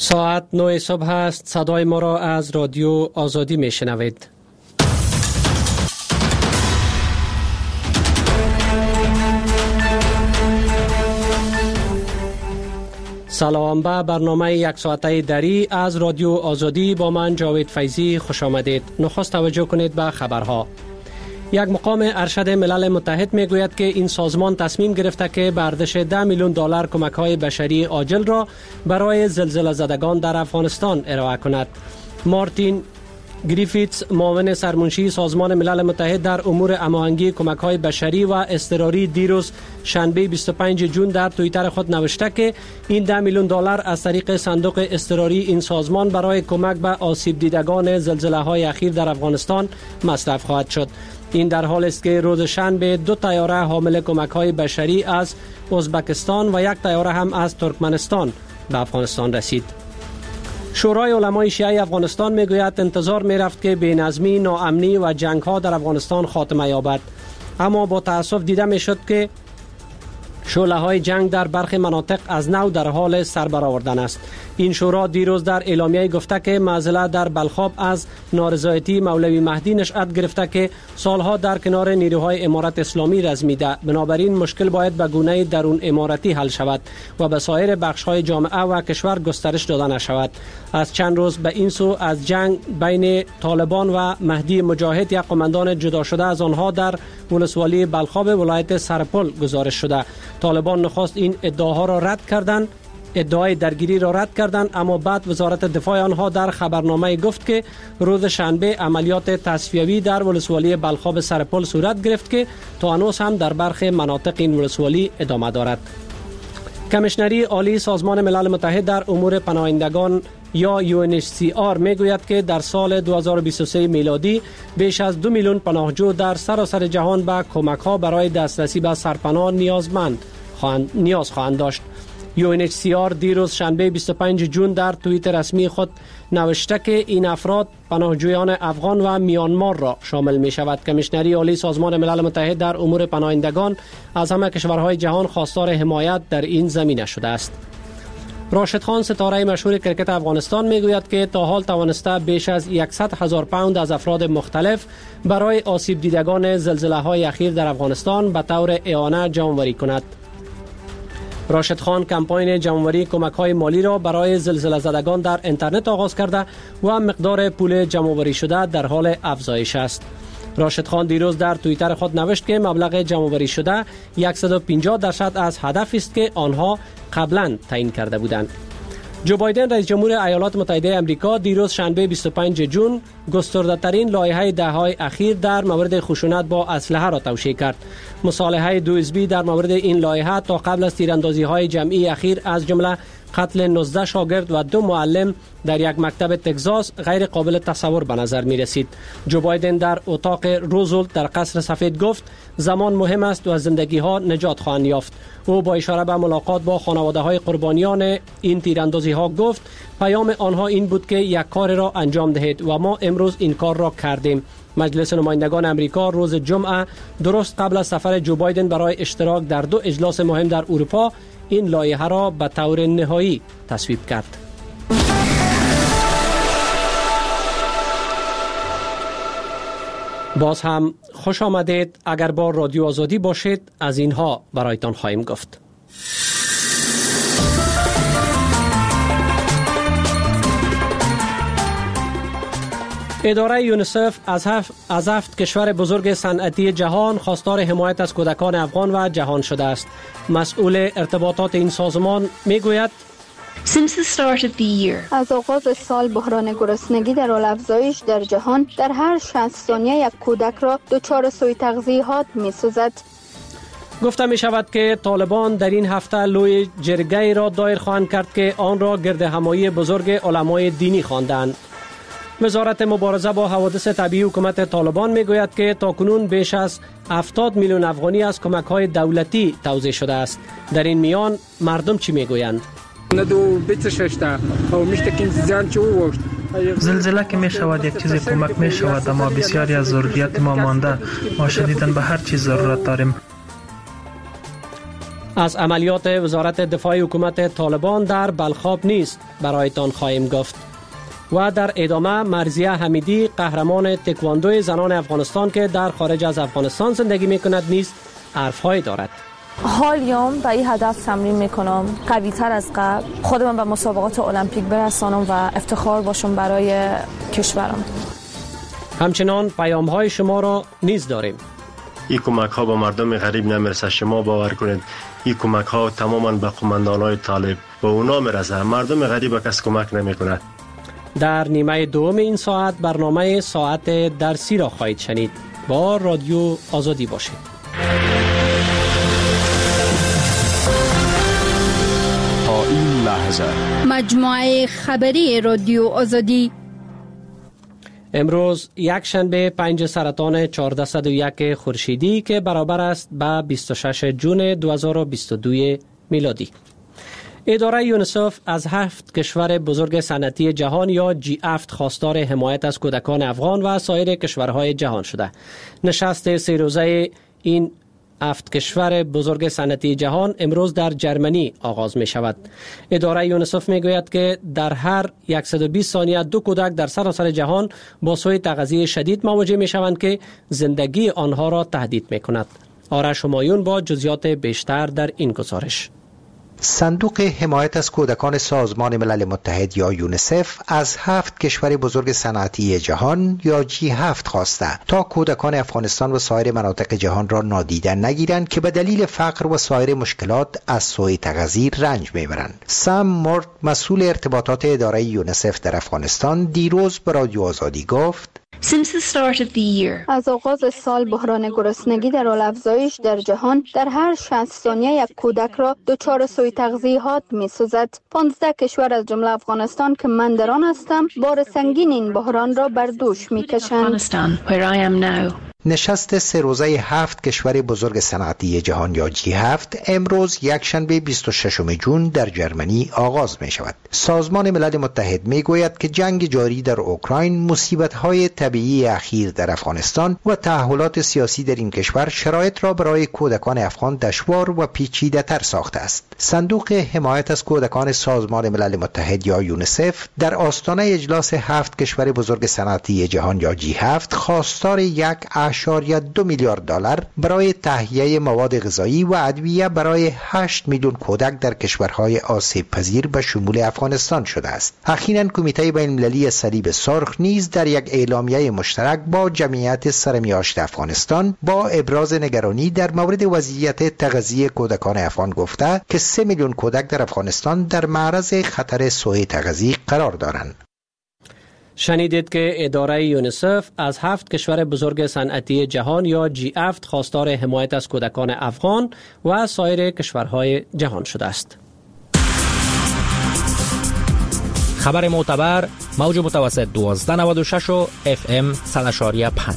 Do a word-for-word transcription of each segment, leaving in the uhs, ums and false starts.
ساعت نه صبح است. صدای ما را از رادیو آزادی می شنوید. سلام به برنامه یک ساعته دری از رادیو آزادی با من جاوید فیضی خوش آمدید. نخست توجه کنید به خبرها. یک مقام ارشد ملل متحد می گوید که این سازمان تصمیم گرفته که به ارزش ده میلیون دلار کمک های بشری عاجل را برای زلزله زدگان در افغانستان ارائه کند. مارتین گریفیتس، معاون سرمنشی سازمان ملل متحد در امور هماهنگی کمک های بشری و اضطراری، دیروز شنبه بیست و پنجم ژوئن در توییتر خود نوشته که این ده میلیون دلار از طریق صندوق اضطراری این سازمان برای کمک به آسیب دیدگان زلزله های اخیر در افغانستان مصرف خواهد شد. این در حالی است که روز شنبه دو طیاره حامل کمک های بشری از ازبکستان و یک طیاره هم از ترکمنستان به افغانستان رسید. شورای علمای شیعه افغانستان میگوید انتظار میرفت که بی‌نظمی، ناامنی و جنگ ها در افغانستان خاتمه یابد، اما با تأسف دیده میشد که شعله های جنگ در برخی مناطق از نو در حال سر برآوردن است. این شورا دیروز در اعلامیه گفته که معضله در بلخاب از نارضایتی مولوی مهدی نشأت گرفته که سالها در کنار نیروهای امارت اسلامی رزمیده، بنابراین مشکل باید به گونه درون امارتی حل شود و به سایر بخش‌های جامعه و کشور گسترش داده نشود. از چند روز به این سو از جنگ بین طالبان و مهدی مجاهد، یک قماندان جدا شده از آنها در ولسوالی بلخاب ولایت سرپل گزارش شده. طالبان نخست این ادعاها را رد کردند ادعای درگیری را رد کردند، اما بعد وزارت دفاع آنها در خبرنامه گفت که روز شنبه عملیات تصفیوی در ولسوالی بلخاب سرپل صورت گرفت که تا هنوز هم در برخی مناطق این ولسوالی ادامه دارد. کمیشنری عالی سازمان ملل متحد در امور پناهندگان یا یو ان اچ سی آر میگوید که در سال دو هزار و بیست و سه میلادی بیش از دو میلیون پناهجو در سراسر جهان به کمک‌ها برای دسترسی به سرپناه نیازمند خواهند نیاز خواهند داشت. یو ان اچ سی آر دیروز شنبه بیست و پنجم ژوئن در توییت رسمی خود نوشته که این افراد پناهجویان افغان و میانمار را شامل می شود. کمیشنری عالی سازمان ملل متحد در امور پناهندگان از همه کشورهای جهان خواستار حمایت در این زمینه شده است. راشد خان، ستاره مشهور کرکت افغانستان، میگوید که تا حال توانسته بیش از صد هزار پوند از افراد مختلف برای آسیب دیدگان زلزله های اخیر در افغانستان به طور اعانه جمع‌آوری کند. راشد خان کمپاین جمع‌آوری کمک‌های مالی را برای زلزله زدگان در اینترنت آغاز کرده و مقدار پول جمع‌آوری شده در حال افزایش است. راشد خان دیروز در توییتر خود نوشت که مبلغ جمع‌آوری شده صد و پنجاه درصد از هدفی است که آنها قبلا تعیین کرده بودند. جو بایدن، رئیس جمهور ایالات متحده آمریکا، دیروز شنبه بیست و پنجم ژوئن گسترده‌ترین لایحه دهه‌های اخیر در مورد خشونت با اسلحه را توشیح کرد. مصالحه دو حزبی در مورد این لایحه تا قبل از تیراندازی‌های جمعی اخیر از جمله قتل نوزده شاگرد و دو معلم در یک مکتب تگزاس غیر قابل تصور به نظر می رسید. جو بایدن در اتاق روزولت در قصر سفید گفت زمان مهم است و زندگی ها نجات خواهند یافت. او با اشاره به ملاقات با خانواده های قربانیان این تیراندازی ها گفت پیام آنها این بود که یک کار را انجام دهید و ما امروز این کار را کردیم. مجلس نمایندگان امریکا روز جمعه درست قبل از سفر جو بایدن برای اشتراک در دو اجلاس مهم در اروپا این لایحه را به طور نهایی تصویب کرد. باز هم خوش آمدید. اگر با رادیو آزادی باشید از اینها برایتان خواهیم گفت. اداره یونیسف از هفت, از هفت کشور بزرگ صنعتی جهان خواستار حمایت از کودکان افغان و جهان شده است. مسئول ارتباطات این سازمان میگوید Since the start of the year. از آغاز سال بحران گرسنگی در حال افزایش در جهان، در هر شصت ثانیه یک کودک را دچار سوء تغذیه می سازد. گفته می شود که طالبان در این هفته لوی جرگه را دایر خواهند کرد که آن را گرد همایی بزرگ علمای دینی خواندند. وزارت مبارزه با حوادث طبیعی حکومت طالبان می گوید که تاکنون بیش از هفتاد میلیون افغانی از کمک های دولتی توزیع شده است. در این میان مردم چی می گویند؟ زلزله که می شود یک چیز کمک می شود، اما بسیاری از ضروریات ما مانده. ما شدیداً به هر چیز ضرورت داریم. از عملیات وزارت دفاع حکومت طالبان در بلخاب نیست برایتان خواهیم گفت. و در ادامه مرضیه حمیدی قهرمان تکواندو زنان افغانستان که در خارج از افغانستان زندگی میکند نیز حرف‌هایی دارد. حالیام به این هدف تمرین میکنم قوی تر از قبل خودم به مسابقات المپیک برسانم و افتخار باشم برای کشورم. همچنان پیام های شما را نیز داریم. این کمک ها با مردم غریب نمیرسه. شما باور کنید این کمک ها تماما به قماندان های طالب به اونا میرسه. مردم غریب کس کمک نمی کند. در نیمه دوم این ساعت برنامه ساعت درسی را خواهید شنید. با رادیو آزادی باشید. تا این لحظه مجموعه خبری رادیو آزادی امروز یک شنبه پنج سرطان چهارصد و یک خورشیدی که برابر است با بیست و شش جون دو هزار و بیست و دو میلادی. اداره یونیسف از هفت کشور بزرگ صنعتی جهان یا جی هفت خواستار حمایت از کودکان افغان و سایر کشورهای جهان شده. نشست سه روزه این هفت کشور بزرگ صنعتی جهان امروز در جرمنی آغاز می شود. اداره یونیسف می گوید که در هر صد و بیست ثانیه دو کودک در سراسر جهان با سوء تغذیه شدید مواجه می شوند که زندگی آنها را تهدید می کند. آرش همایون با جزئیات بیشتر در این گزارش. صندوق حمایت از کودکان سازمان ملل متحد یا یونیسف از هفت کشور بزرگ صنعتی جهان یا جی هفت خواسته تا کودکان افغانستان و سایر مناطق جهان را نادیده نگیرند که به دلیل فقر و سایر مشکلات از سوء تغذیه رنج میبرند. سام مورد مسئول ارتباطات اداره یونیسف در افغانستان دیروز به رادیو آزادی گفت Since the start of the year, از آغاز سال بحران گرسنگی در حال افزایش در جهان در هر شصت ثانیه یک کودک را دچار سوء تغذیه‌ات می‌سازد. پانزده کشور از جمله افغانستان که من در آن هستم بار سنگین این بحران را بر دوش می‌کشند. نشست سه روزه هفت کشور بزرگ صنعتی جهان یا جی هفت امروز یک شنبه بیست و ششم جون در جرمنی آغاز می شود. سازمان ملل متحد می گوید که جنگ جاری در اوکراین، مصیبت‌های طبیعی اخیر در افغانستان و تحولات سیاسی در این کشور شرایط را برای کودکان افغان دشوار و پیچیده تر ساخته است. صندوق حمایت از کودکان سازمان ملل متحد یا یونیسف در آستانه اجلاس هفت کشور بزرگ صنعتی جهان یا جی هفت خواستار یک اشاریه دو میلیارد دلار برای تهیه مواد غذایی و ادویه برای هشت میلیون کودک در کشورهای آسیب پذیر به شمول افغانستان شده است. اخیراً کمیته بین المللی صلیب سرخ نیز در یک اعلامیه مشترک با جمعیت سرمیاشت افغانستان با ابراز نگرانی در مورد وضعیت تغذیه کودکان افغان گفته که سه میلیون کودک در افغانستان در معرض خطر سوء تغذیه قرار دارند. شنیدید که اداره یونیسف از هفت کشور بزرگ صنعتی جهان یا جی هفت خواستار حمایت از کودکان افغان و سایر کشورهای جهان شده است. خبر معتبر موج متوسط دوازده نود و شش و اف ام صد و پنج.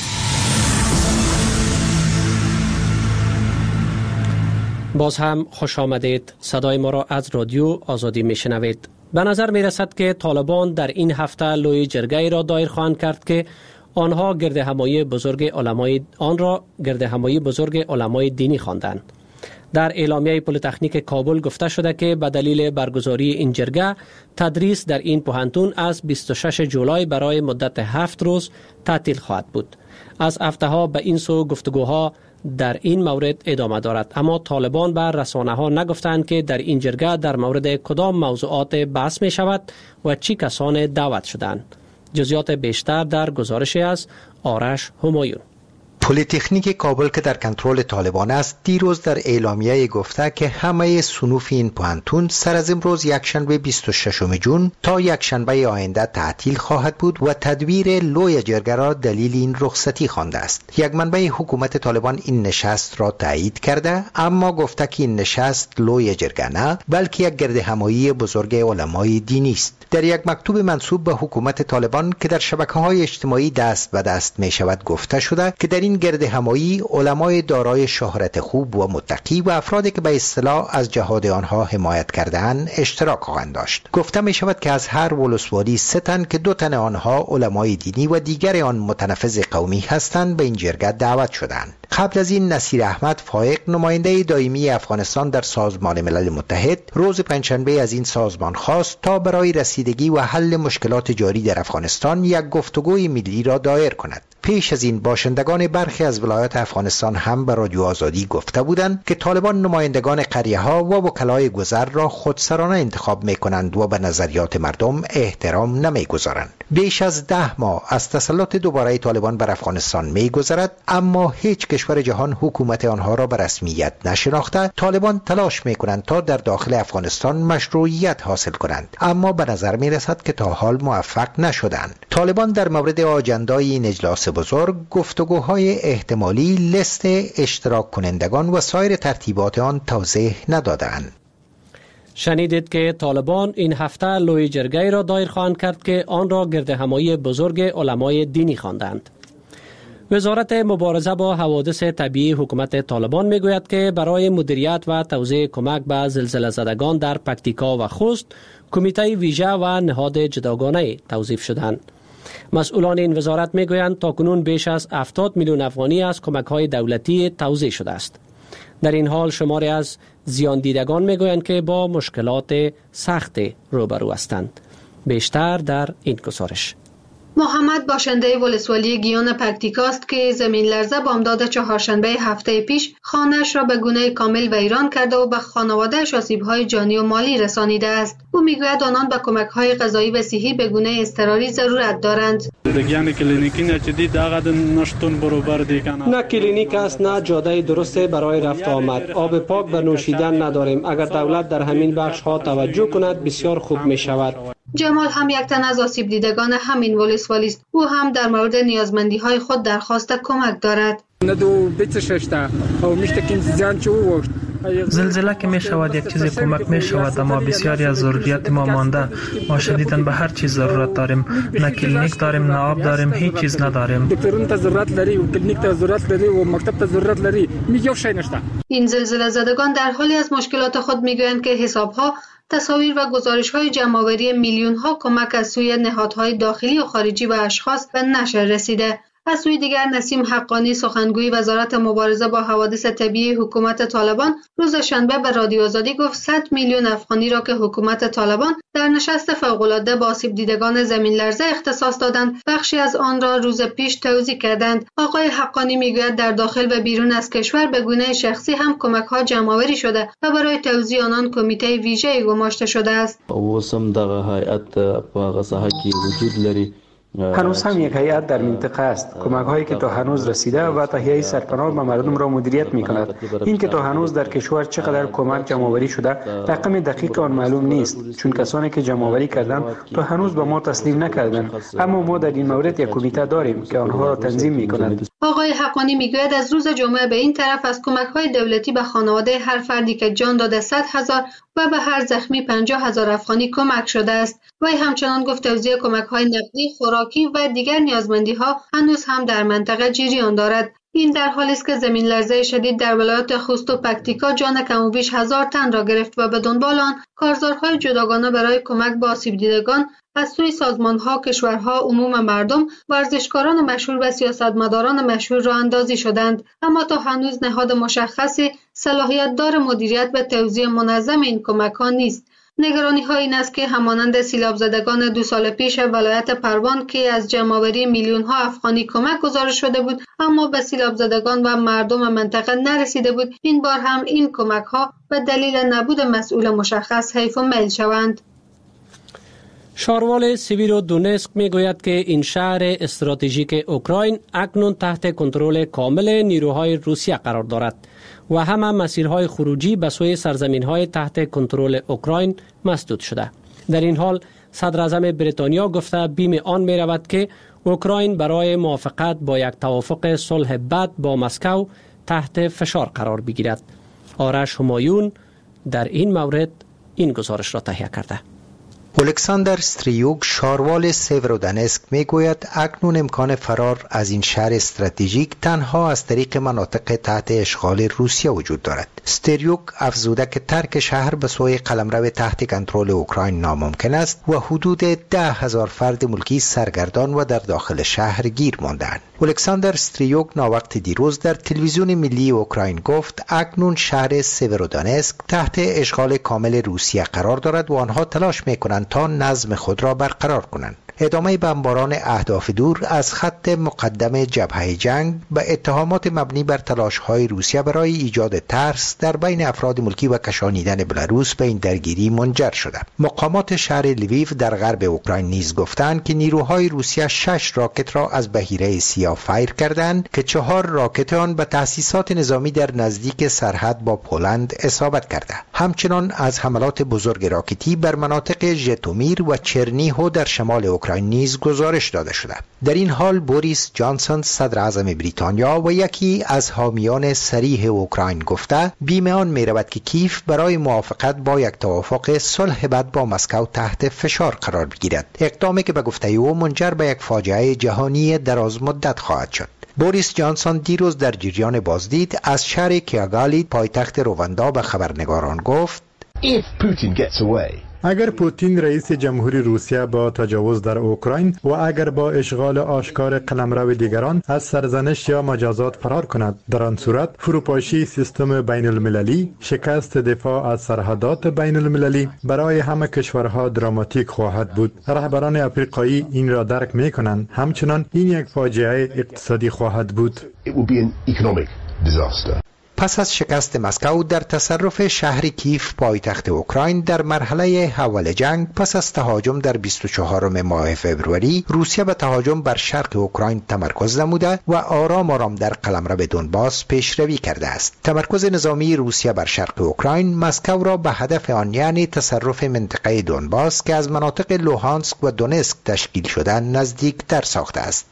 باز هم خوش آمدید. صدای ما را از رادیو آزادی میشنوید. به نظر می رسد که طالبان در این هفته لوی جرگه را دایر خواهند کرد که آنها گرد همایی بزرگ علمای آن را گرد همایی بزرگ علمای دینی خواندند. در اعلامیه پلیتکنیک کابل گفته شده که به دلیل برگزاری این جرگه تدریس در این پوهنتون از بیست و شش جولای برای مدت هفت روز تعطیل خواهد بود. از هفته ها به این سو گفتگوها در این مورد ادامه دارد، اما طالبان به رسانه ها نگفتند که در این جرگه در مورد کدام موضوعات بحث می شود و چی کسان دعوت شدند. جزئیات بیشتر در گزارشی از آرش همایون. پلیتکنیک کابل که در کنترل طالبان است دیروز در اعلامیه گفته که همه صنوف این پوهنتون سر از امروز یکشنبه بیست و ششم جون تا یکشنبه آینده تعطیل خواهد بود و تدبیر لوی جرگه را دلیل این رخصتی خوانده است. یک منبع حکومت طالبان این نشست را تایید کرده، اما گفته که این نشست لوی جرگه نه بلکه یک گرد همایی بزرگ علمای دینی است. در یک مکتوب منسوب به حکومت طالبان که در شبکه‌های اجتماعی دست به دست می شود گفته شده که در این گرد همایی علمای دارای شهرت خوب و متقی و افرادی که به اصطلاح از جهاد آنها حمایت کرده‌اند اشتراک خواهند داشت. گفته می شود که از هر ولسوالی سه تن که دو تن آنها علمای دینی و دیگر آن متنفذ قومی هستند به این جرگه دعوت شدند. قبل از این نصیر احمد فائق نماینده دائمی افغانستان در سازمان ملل متحد روز پنجشنبه از این سازمان خواست تا برای رسیدگی و حل مشکلات جاری در افغانستان یک گفتگوی ملی را دایر کند. پیش از این باشندگان برخی از ولایات افغانستان هم به رادیو آزادی گفته بودند که طالبان نمایندگان قریه ها و وکلای گذر را خودسرانه انتخاب می کنند و به نظریات مردم احترام نمی گذارند. بیش از ده ماه از تسلط دوباره طالبان بر افغانستان می گذرد، اما هیچ کشور جهان حکومت آنها را به رسمیت نشناخته. طالبان تلاش می کنند تا در داخل افغانستان مشروعیت حاصل کنند، اما به نظر می رسد که تا حال موفق نشدند. طالبان در مورد آجندای این اجلاس بزرگ گفتگوهای احتمالی، لیست اشتراک کنندگان و سایر ترتیبات آن توضیح ندادند. شنیدید که طالبان این هفته لوی جرگه را دایر خواهند کرد که آن را گرد همایی بزرگ علمای دینی خواندند. وزارت مبارزه با حوادث طبیعی حکومت طالبان میگوید که برای مدیریت و توزیع کمک به زلزله زدگان در پکتیکا و خوست کمیته ویژه و نهاد جداگانه توظیف شدند. مسئولان این وزارت میگویند تاکنون بیش از هفتاد میلیون افغانی از کمک‌های دولتی توزیع شده است. در این حال شماری از زیان دیدگان میگویند که با مشکلات سخت روبرو هستند. بیشتر در این گزارش. محمد باشنده ولسوالی گیان پکتیکاست که زمین لرزه بامداد چهارشنبه هفته پیش خانه‌اش را به گونه کامل ویران کرده و به خانواده‌اش آسیب‌های جانی و مالی رسانیده است. او میگوید آنان به کمک‌های غذایی و صحی به گونه اضطراری ضرورت دارند. نه کلینیک است، نه جاده درست برای رفت آمد. آب پاک به نوشیدن نداریم. اگر دولت در همین بخش‌ها توجه کند بسیار خوب می‌شود. جمال هم یک تن از آسیب دیدگان همین ولسوالی است. او هم در مورد نیازمندی‌های خود درخواست کمک دارد. زلزله که می شود یک چیز کمک می شود، اما بسیاری از ضروریات ما مانده. ما شدیداً به هر چیز ضرورت داریم. نه کلینیک داریم، نه آب داریم، هیچ چیز نداریم. دکترون ته ضرورت لري او کلینیک ته ضرورت لري او مکتب ته ضرورت لري، میگه شی نشته. این زلزله زدگان در حالی از مشکلات خود میگویند که حساب‌ها، تصاویر و گزارش‌های جمع‌آوری میلیون‌ها کمک از سوی نهادهای داخلی و خارجی به اشخاص به نشر رسیده. از سوی دیگر نسیم حقانی سخنگوی وزارت مبارزه با حوادث طبیعی حکومت طالبان روز شنبه به رادیو آزادی گفت صد میلیون افغانی را که حکومت طالبان در نشست فوق‌العاده با آسیب دیدگان زمین لرزه اختصاص دادند، بخشی از آن را روز پیش توزیع کردند. آقای حقانی میگوید در داخل و بیرون از کشور به گونه شخصی هم کمک‌ها جمع‌آوری شده و برای توزیع آنان کمیته ویژه‌ای گماشته شده است. اوسم دغه هیئت په هغه ساحه کې وجود لري. هنوز هم یک هیئت در منطقه است. کمک هایی که تا هنوز رسیده و تهیه سرپناه به مردم را مدیریت می کند. این که تا هنوز در کشور چقدر کمک جمع آوری شده رقم دقیق آن معلوم نیست، چون کسانی که جمع آوری کردند تا هنوز به ما تسلیم نکردند، اما ما در این مورد یک کمیته داریم که آنها را تنظیم می کند. آقای حقانی میگوید از روز جمعه به این طرف از کمک های دولتی به خانواده هر فردی که جان داده صد هزار و به هر زخمی پنجاه هزار افغانی کمک شده است. وی همچنان گفت توزیع کمک های نقدی، خوراکی و دیگر نیازمندی ها هنوز هم در منطقه جریان دارد. این در حالی است که زمین لرزه شدید در ولایات خوست و پکتیکا جان کم و بیش هزار تن را گرفت و به دنبال آن کارزارهای جداگانه برای کمک به آسیب دیدگان از سوی سازمان‌ها، کشورها، عموم مردم، ورزشکاران مشهور و سیاستمداران مشهور راه اندازی شدند، اما تا هنوز نهاد مشخصی صلاحیت دار مدیریت و توزیع منظم این کمک‌ها نیست. نگرانی ها این است که همانند سیلاب زدگان دو سال پیش ولایت پروان که از جمع‌آوری میلیون ها افغانی کمک گزارش شده بود اما به سیلاب زدگان و مردم منطقه نرسیده بود، این بار هم این کمک ها به دلیل نبود مسئول مشخص حیف و میل شوند. شاروال سیویرو دونسک میگوید که این شهر استراتژیک اوکراین اکنون تحت کنترل کامل نیروهای روسیه قرار دارد و همه مسیرهای خروجی به سوی سرزمین‌های تحت کنترل اوکراین مسدود شده. در این حال صدر اعظم بریتانیا گفته بیم آن می رود که اوکراین برای موافقت با یک توافق صلح بد با مسکو تحت فشار قرار بگیرد. آرش همایون در این مورد این گزارش را تهیه کرده. الکساندر استریوک شاروال سیورودونسک میگوید اکنون امکان فرار از این شهر استراتژیک تنها از طریق مناطق تحت اشغال روسیه وجود دارد. استریوک افزوده که ترک شهر به سوی قلمرو تحت کنترل اوکراین ناممکن است و حدود ده هزار فرد ملکی سرگردان و در داخل شهر گیر ماندند. الکساندر استریوک ناوقت دیروز در تلویزیون ملی اوکراین گفت اکنون شهر سیورودونسک تحت اشغال کامل روسیه قرار دارد و آنها تلاش میکنند تا نظم خود را برقرار کنند. ادامه بمباران اهداف دور از خط مقدم جبهه جنگ به اتهامات مبنی بر تلاش‌های روسیه برای ایجاد ترس در بین افراد ملکی و کشانیدن بلاروس به این درگیری منجر شده. مقامات شهر لیویو در غرب اوکراین نیز گفتند که نیروهای روسیه شش راکت را از بحیره سیاه فایر کردند که چهار راکت آن به تأسیسات نظامی در نزدیک سرحد با پولند اصابت کرده. همچنان از حملات بزرگ راکتی بر مناطق ژتومیر و چرنیهو در شمال اوکراین نیز گزارش داده شده. در این حال بوریس جانسون صدر اعظم بریتانیا و یکی از حامیان صریح اوکراین گفته بیم آن می رود که کیف برای موافقت با یک توافق صلح بد با مسکو تحت فشار قرار بگیرد، اقدامی که به گفته او منجر به یک فاجعه جهانی دراز مدت خواهد شد. بوریس جانسون دیروز در جریان بازدید از شهر کیاگالی پایتخت رواندا به خبرنگاران گفت If Putin gets away, اگر پوتین رئیس جمهوری روسیه با تجاوز در اوکراین و اگر با اشغال آشکار قلمرو دیگران از سرزنش یا مجازات فرار کند، در آن صورت فروپاشی سیستم بین المللی، شکست دفاع از سرحدات بین المللی برای همه کشورها دراماتیک خواهد بود. رهبران افریقایی این را درک می کنند. همچنان این یک فاجعه اقتصادی خواهد بود. it will be an economic disaster. پس از شکست مسکو در تصرف شهر کیف پایتخت اوکراین در مرحله اول جنگ، پس از تهاجم در بیست و چهارم ماه فوریه، روسیه به تهاجم بر شرق اوکراین تمرکز نموده و آرام آرام در قلمرو دونباس پیشروی کرده است. تمرکز نظامی روسیه بر شرق اوکراین مسکو را به هدف آن یعنی تصرف منطقه دونباس که از مناطق لوهانسک و دونسک تشکیل شده نزدیک تر ساخته است.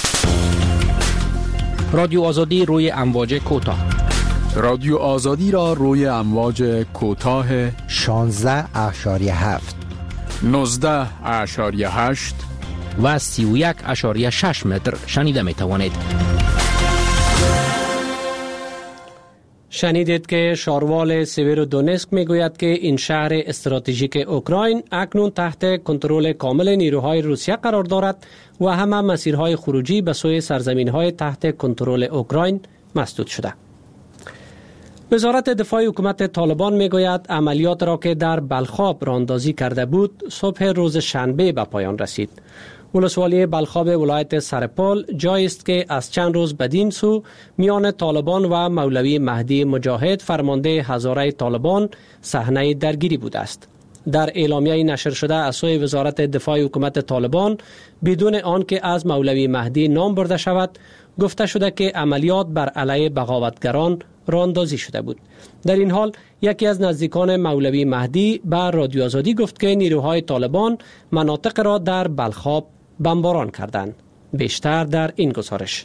رادیو آزادی روی امواج کوتاه. رادیو آزادی را روی امواج کوتاه شانزده اشاریه هفت، نوزده اشاریه هشت و سی و یک اشاریه شش متر شنیده می توانید. شنیدید که شاروال سیورودونسک می گوید که این شهر استراتژیک اوکراین اکنون تحت کنترل کامل نیروهای روسیه قرار دارد و همه مسیرهای خروجی به سوی سرزمین‌های تحت کنترل اوکراین مسدود شده. وزارت دفاع حکومت طالبان می گوید عملیات را که در بلخاب راندازی کرده بود صبح روز شنبه به پایان رسید. ولسوالی بلخاب ولایت سرپال جایی است که از چند روز بدین سو میان طالبان و مولوی مهدی مجاهد فرمانده هزاره طالبان صحنه درگیری بوده است. در اعلامیه نشر شده از سوی وزارت دفاع حکومت طالبان بدون آنکه از مولوی مهدی نام برده شود گفته شده که عملیات بر علیه بغاوتگران راندازی شده بود. در این حال یکی از نزدیکان مولوی مهدی به رادیو آزادی گفت که نیروهای طالبان مناطق را در بلخاب بمباران کردند. بیشتر در این گزارش.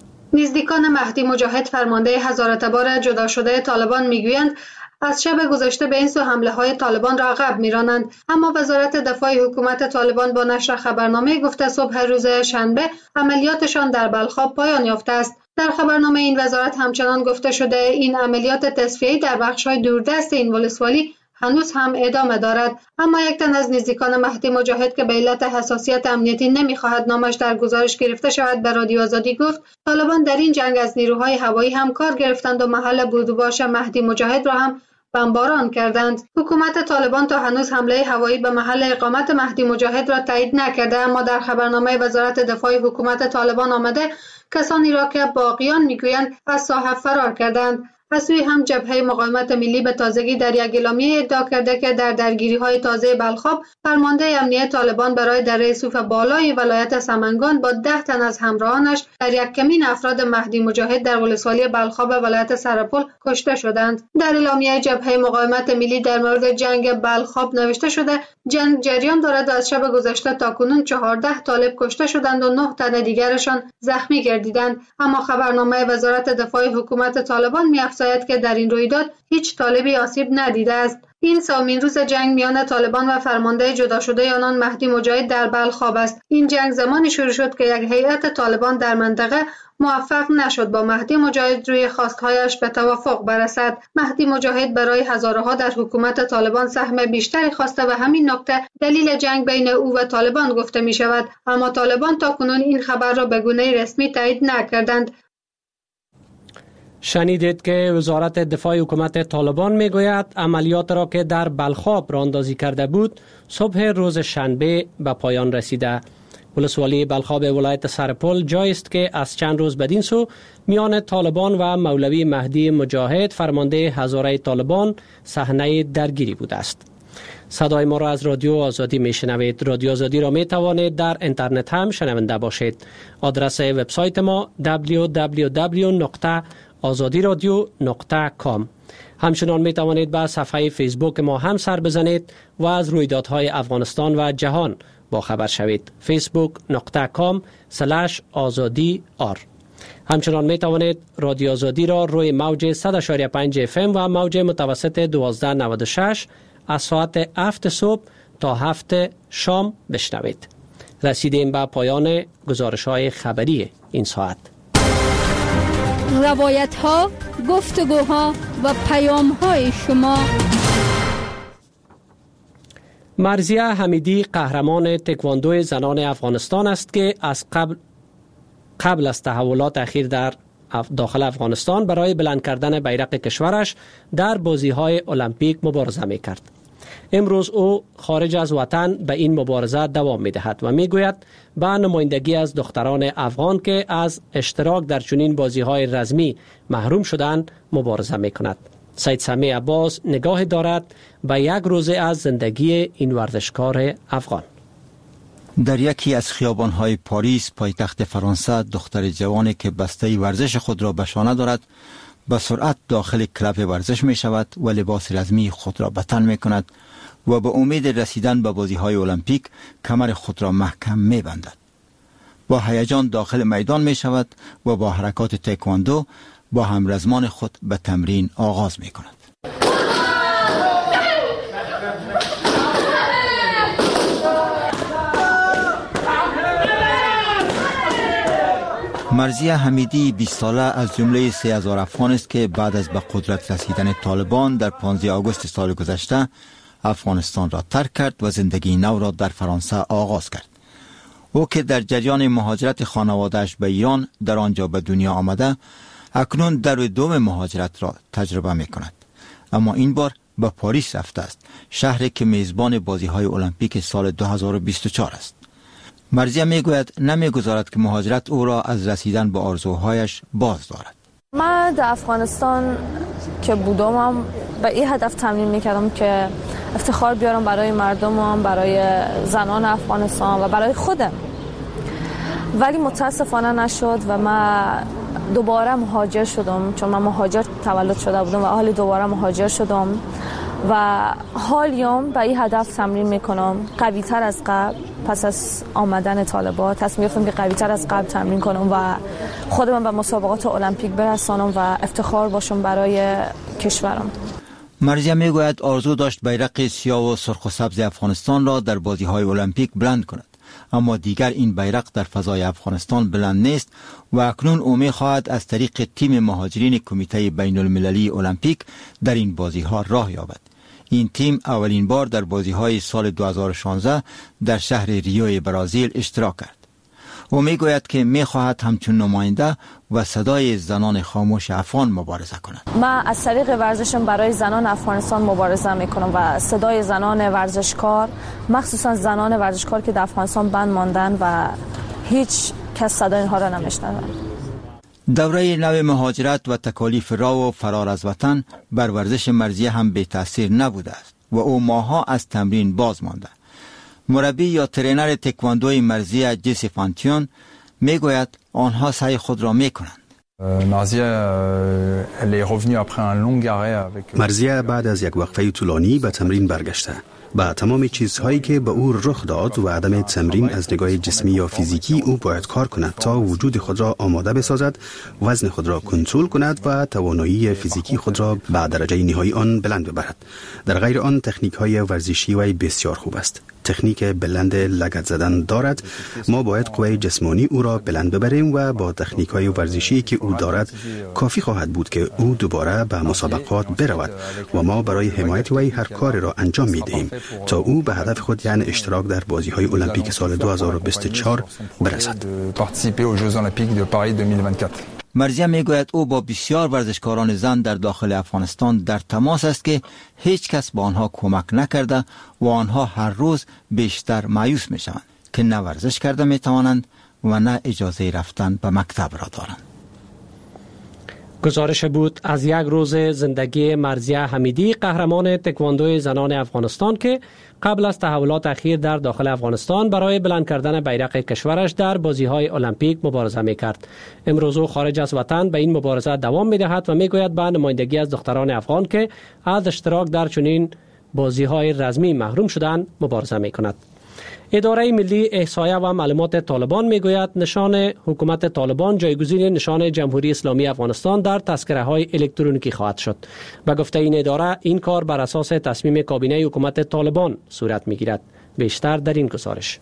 نزدیکان مهدی مجاهد فرمانده هزاره تبار جدا شده طالبان میگویند از شب گذشته به این سو حمله های طالبان را عقب میرانند، اما وزارت دفاع حکومت طالبان با نشر خبرنامه گفته صبح روز شنبه عملیاتشان در بلخاب پایان یافته است. در خبرنامه این وزارت همچنان گفته شده این عملیات تصفیه‌ای در بخش‌های دوردست این ولسوالی هنوز هم ادامه دارد. اما یک تن از نزدیکان مهدی مجاهد که به علت حساسیت امنیتی نمی‌خواهد نامش در گزارش گرفته شود به رادیو آزادی گفت طالبان در این جنگ از نیروهای هوایی هم کار گرفتند و محل بود و باش مهدی مجاهد را هم بمباران کردند. حکومت طالبان تا هنوز حمله هوایی به محل اقامت مهدی مجاهد را تایید نکرده، اما در خبرنامه وزارت دفاع حکومت طالبان آمده کسانی را که باقیان میگویند از ساحه فرار کردند. از سوی هم جبهه مقاومت ملی به تازگی در یک اعلامیه ادعا کرده که در درگیری‌های تازه بلخاب فرمانده امنیت طالبان برای دره صوف بالای ولایت سمنگان با ده تن از همراهانش در یک کمین افراد مهدی مجاهد در ولسوالی بلخاب ولایت سرپل کشته شدند. در اعلامیه جبهه مقاومت ملی در مورد جنگ بلخاب نوشته شده جنگ جریان دارد و از شب گذشته تاکنون چهارده طالب کشته شدند و نه تن دیگرشان زخمی گردیدند. اما خبرنامه وزارت دفاع حکومت طالبان می افزاید که در این رویداد هیچ طالبی آسیب ندیده است. این سومین روز جنگ میان طالبان و فرمانده جدا شده آنان مهدی مجاهد در بلخاب است. این جنگ زمانی شروع شد که یک هیئت طالبان در منطقه موفق نشد با مهدی مجاهد روی خواستهایش به توافق برسد. مهدی مجاهد برای هزارها در حکومت طالبان سهم بیشتری خواسته و همین نکته دلیل جنگ بین او و طالبان گفته می شود، اما طالبان تا کنون این خبر را به گونه رسمی تایید نکردند. شنیدید که وزارت دفاع حکومت طالبان میگوید عملیات را که در بلخاب راهاندازی کرده بود صبح روز شنبه به پایان رسیده. ولسوالی بلخاب ولایت سرپل جایی است که از چند روز بدین سو میان طالبان و مولوی مهدی مجاهد فرمانده هزاره طالبان صحنه درگیری بوده است. صدای ما را از رادیو آزادی میشنوید. رادیو آزادی را می توانید در اینترنت هم شنونده باشید. آدرس وبسایت ما دبلیو دبلیو دبلیو نقطه آزادی رادیو نقطه کام. همچنان می توانید به صفحه فیسبوک ما هم سر بزنید و از رویدادهای افغانستان و جهان با خبر شوید. فیسبوک نقطه کام سلش آزادی آر. همچنان می توانید رادیو آزادی را روی موج صد و پنج اف ام و موج متوسط دوازده نود و شش از ساعت هفت صبح تا هفت شام بشنوید. رسیدیم به پایان گزارش های خبری این ساعت. روایت ها، گفتگوها و پیام های شما. مرضیه حمیدی قهرمان تکواندو زنان افغانستان است که از قبل قبل از تحولات اخیر در داخل افغانستان برای بلند کردن بیرق کشورش در بازی‌های المپیک مبارزه می‌کرد. امروز او خارج از وطن به این مبارزه دوام می‌دهد و می‌گوید به نمایندگی از دختران افغان که از اشتراک در چنین بازی‌های رزمی محروم شدند مبارزه می‌کند. سید سمیع عباس نگاه دارد به یک روزه از زندگی این ورزشکار افغان. در یکی از خیابان‌های پاریس پایتخت فرانسه دختر جوانی که بسته ورزش خود را به شانه دارد به سرعت داخل کلب ورزش می شود و لباس رزمی خود را به تن می کند و به امید رسیدن به بازی‌های المپیک کمر خود را محکم می بندد. با هیجان داخل میدان می شود و با حرکات تکواندو با همرزمان خود به تمرین آغاز می کند. مرضیه حمیدی بیست ساله از جمله سه هزار افغان است که بعد از به قدرت رسیدن طالبان در پانزده آگوست سال گذشته افغانستان را ترک کرد و زندگی نو را در فرانسه آغاز کرد. او که در جریان مهاجرت خانواده‌اش به ایران در آنجا به دنیا آمده، اکنون در دوم مهاجرت را تجربه می کند. اما این بار به پاریس رفته است، شهری که میزبان بازی‌های المپیک سال دو هزار و بیست و چهار است. مرضیه میگوید نمیگذارد که مهاجرت او را از رسیدن به آرزوهایش باز دارد. من در افغانستان که بودم به این هدف تمرین میکردم که افتخار بیارم برای مردمم، برای زنان افغانستان و برای خودم، ولی متاسفانه نشد و من دوباره مهاجر شدم، چون من مهاجر تولد شده بودم و حالی دوباره مهاجر شدم و حالیام به این هدف تمرین میکنم قوی تر از قبل. پس از آمدن طالبان تصمیم گرفتم که قوی تر از قبل تمرین کنم و خودم به مسابقات المپیک برسانم و افتخار باشم برای کشورم. مرضیه میگوید آرزو داشت بیرق سیاه و سرخ و سبز افغانستان را در بازی‌های المپیک بلند کند، اما دیگر این بیرق در فضای افغانستان بلند نیست و اکنون او می‌خواهد از طریق تیم مهاجرین کمیته بین المللی المپیک در این بازی‌ها راه یابد. این تیم اولین بار در بازی‌های سال دو هزار و شانزده در شهر ریو برزیل اشتراک کرد. او میگوید که میخواهد همچون نماینده و صدای زنان خاموش افغان مبارزه کند. من از طریق ورزشم برای زنان افغانستان مبارزه میکنم و صدای زنان ورزشکار، مخصوصا زنان ورزشکار که در افغانستان بند ماندن و هیچ کس صدای اینها را نمیشنوه. دوره نو مهاجرت و تکالیف راه و فرار از وطن بر ورزش مرضیه هم بی تاثیر نبوده است و او ماها از تمرین باز مانده. مربی یا ترینر تکواندوی مرضیه جسی فانتیون میگوید آنها سعی خود را میکنند. مرضیه بعد از یک وقفه طولانی به تمرین برگشته با تمام چیزهایی که به او رخ داد و عدم تمرین از نگاه جسمی یا فیزیکی، او باید کار کند تا وجود خود را آماده بسازد، وزن خود را کنترل کند و توانایی فیزیکی خود را به درجه نهایی آن بلند ببرد. در غیر آن تکنیک های ورزشی وی بسیار خوب است. تکنیک بلند لگد زدن دارد. ما باید قوه جسمانی او را بلند ببریم و با تکنیک های ورزشی که او دارد کافی خواهد بود که او دوباره به مسابقات برود و ما برای حمایت وی هر کاری را انجام می دهیم تا او به هدف خود، یعنی اشتراک در بازی های المپیک سال دو هزار و بیست و چهار برسد. مرزیه میگوید او با بسیار ورزشکاران زن در داخل افغانستان در تماس است که هیچ کس با آنها کمک نکرده و آنها هر روز بیشتر مایوس می شوند که نه ورزش کرده می توانند و نه اجازه رفتن به مکتب را دارند. گزارش بود از یک روز زندگی مرزیه حمیدی، قهرمان تکواندو زنان افغانستان که قبل از تحولات اخیر در داخل افغانستان برای بلند کردن بیرق کشورش در بازی‌های المپیک مبارزه می‌کرد. امروز او خارج از وطن به این مبارزه دوام می‌دهد و می‌گوید به نمایندگی از دختران افغان که از اشتراک در چنین بازی‌های رزمی محروم شدند مبارزه می‌کند. اداره ملی احصایه و معلومات طالبان میگوید نشان حکومت طالبان جایگزین نشان جمهوری اسلامی افغانستان در تذکره های الکترونیکی خواهد شد. به گفته این اداره این کار بر اساس تصمیم کابینه حکومت طالبان صورت میگیرد. بیشتر در این گزارش.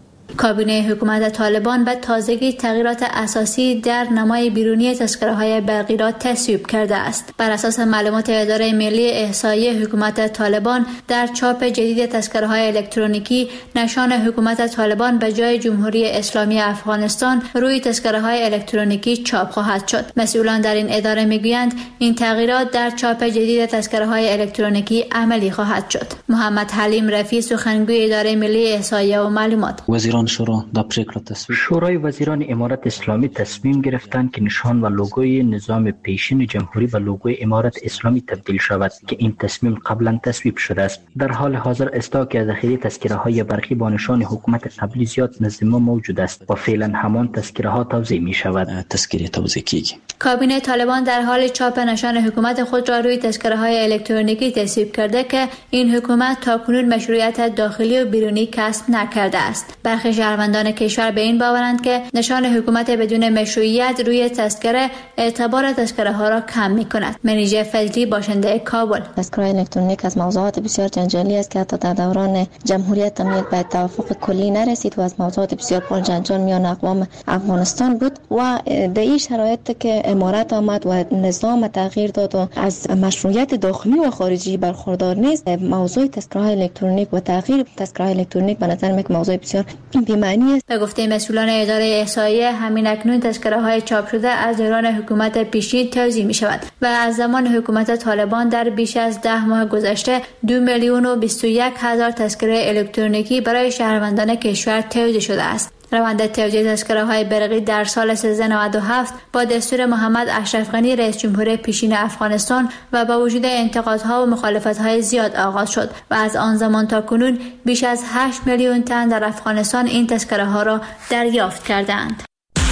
کابینه حکومت طالبان به تازگی تغییرات اساسی در نمای بیرونی تذکره‌های برقی را تصویب کرده است. بر اساس معلومات اداره ملی احصایه حکومت طالبان، در چاپ جدید تذکره‌های الکترونیکی نشان حکومت طالبان به جای جمهوری اسلامی افغانستان روی تذکره‌های الکترونیکی چاپ خواهد شد. مسئولان در این اداره میگویند این تغییرات در چاپ جدید تذکره‌های الکترونیکی عملی خواهد شد. محمد حلیم رفیع، سخنگوی اداره ملی احصایه و معلومات: شورا دا پریکړه تصویب شورای وزیران امارت اسلامی تصمیم گرفتند که نشان و لوگوی نظام پیشین جمهوری به لوگوی امارت اسلامی تبدیل شود که این تصمیم قبلا تصویب شده است. در حال حاضر استاک ذخیره تذکره های برقی با نشان حکومت قبلی زیاد نزد ما موجود است و فعلا همان تذکره ها توزیع می شود. تذکره توزیع کیږي. کابینه طالبان در حال چاپ نشان حکومت خود را روی تذکره های الکترونیکی تصویب کرده که این حکومت تاکنون مشروعیت داخلی و بیرونی کسب نکرده است. برخی شهروندان کشور به این باورند که نشان حکومت بدون مشروعیت روی تذکره اعتبار تذکره ها را کم می کند. منیژه فضلی، باشنده کابل: تذکره الکترونیک از موضوعات بسیار جنجالی است که حتی در دوران جمهوریت هم یک به توافق کلی نرسید و از موضوعات بسیار پر جنجال میان اقوام افغانستان بود و در این شرایط که امارت آمد و نظام تغییر داد و از مشروعیت داخلی و خارجی برخوردار نیست، موضوع تذکره الکترونیک و تغییر تذکره الکترونیک به نظر میاد موضوع بسیار بی‌معنی است. به گفته مسئولان اداره احصایه، همین اکنون تذکره های چاپ شده از دوران حکومت پیشین توزیع می شود و از زمان حکومت طالبان در بیش از ده ماه گذشته دو میلیون و بیست و یک هزار تذکره الکترونیکی برای شهروندان کشور توزیع شده است. روند توزیع تذکره های برقی در سال سیزده نود و هفت با دستور محمد اشرف غنی رئیس جمهور پیشین افغانستان و با وجود انتقادها و مخالفت‌های زیاد آغاز شد و از آن زمان تا کنون بیش از هشت میلیون تن در افغانستان این تذکره ها را دریافت کردند.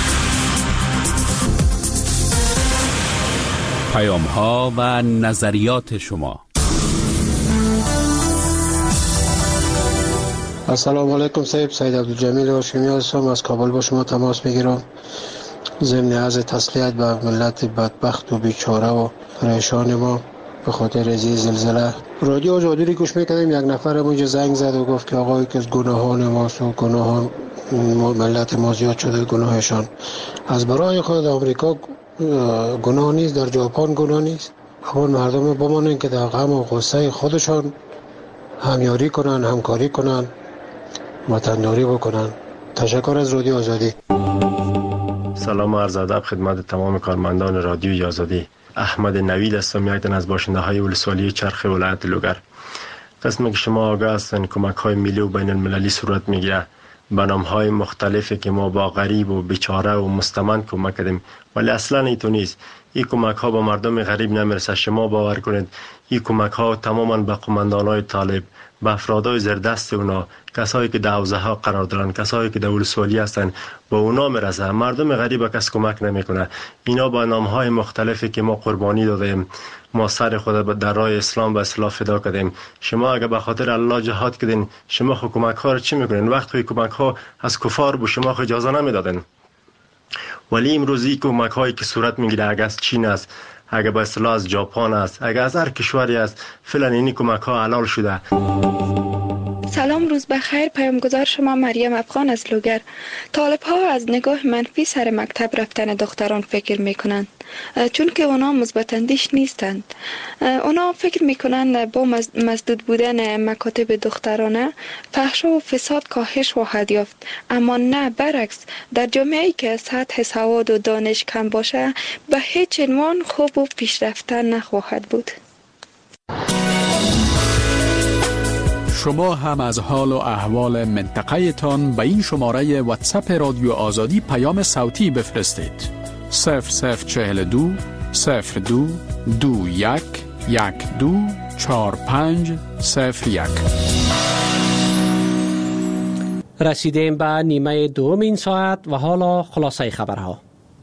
پیام ها و نظریات شما. السلام علیکم صاحب، سید عبدالجمیل هاشمی هستم، از کابل با شما تماس میگیرم. ضمن عرض تسلیت به ملت بدبخت و بیچاره و پریشان ما به خاطر از زلزله. رادیو آزادی رو گوش میکردیم، یک نفر اونجا زنگ زد و گفت که آقای که از گناهان ماست و گناهان ملت ما زیاد شده گناهشان. از برای خود آمریکا گناه نیست، در ژاپن گناه نیست. اما مردم بمانن که در غم و غصه خودشان همیاری کنن، همکاری کنن، وطنداری بکنن. تشکر از رادیو آزادی. سلام و عرض ادب خدمت تمام کارمندان رادیو آزادی. احمد نوید هستم، یک تن از باشنده های ولسوالی چرخ ولایت لوگر. قسمی که شما آگاه هستین کمک های ملی و بین المللی صورت میگیره به نام های مختلفی که ما با غریب و بیچاره و مستمند کمک کردیم، ولی اصلا اینطور نیست. این کمک ها به مردم غریب نمیرسه. شما باور کنید این کمک ها تماما به قماندان های طالب به افرادای زیردست اونا، کسایی که در حوزه ها قرار دارن، کسایی که در ولسوالی هستن، با اونا میرسه. مردم غریب کس کمک نمیکنه. اینا با نام های مختلفی که ما قربانی دادیم، ما سر خود در راه اسلام و اصلاح فدا کردیم. شما اگه به خاطر الله جهاد کردین، شما خو کمک ها رو چی میکنین؟ وقتی کمک ها از کفار به شما خو اجازه نمیدادن. ولی امروزی کمک هایی که صورت میگیره، اگه از چین است، اگه به اصطلاح از ژاپن است، اگه از هر کشوری است، فعلا این کمک ها حلال شده. سلام، روز بخیر. پیامگذار شما مریم افغان از لوگر. طالب ها از نگاه منفی سر مکتب رفتن دختران فکر میکنند، چون که اونا مثبت اندیش نیستند. اونا فکر میکنند با مسدود بودن مکاتب دخترانه فحشا و فساد کاهش خواهد یافت، اما نه، برعکس. در جامعه‌ای که سطح سواد و دانش کم باشه به هیچ عنوان خوب و پیشرفته نخواهد بود. شما هم از حال و احوال منطقه تان به این شماره واتساپ رادیو آزادی پیام صوتی بفرستید. صفر صفر چهل دو صفر دو دو یک یک دو چهار پنج صفر یک. رسیدیم به نیمه دوم این ساعت و حالا خلاصه خبرها.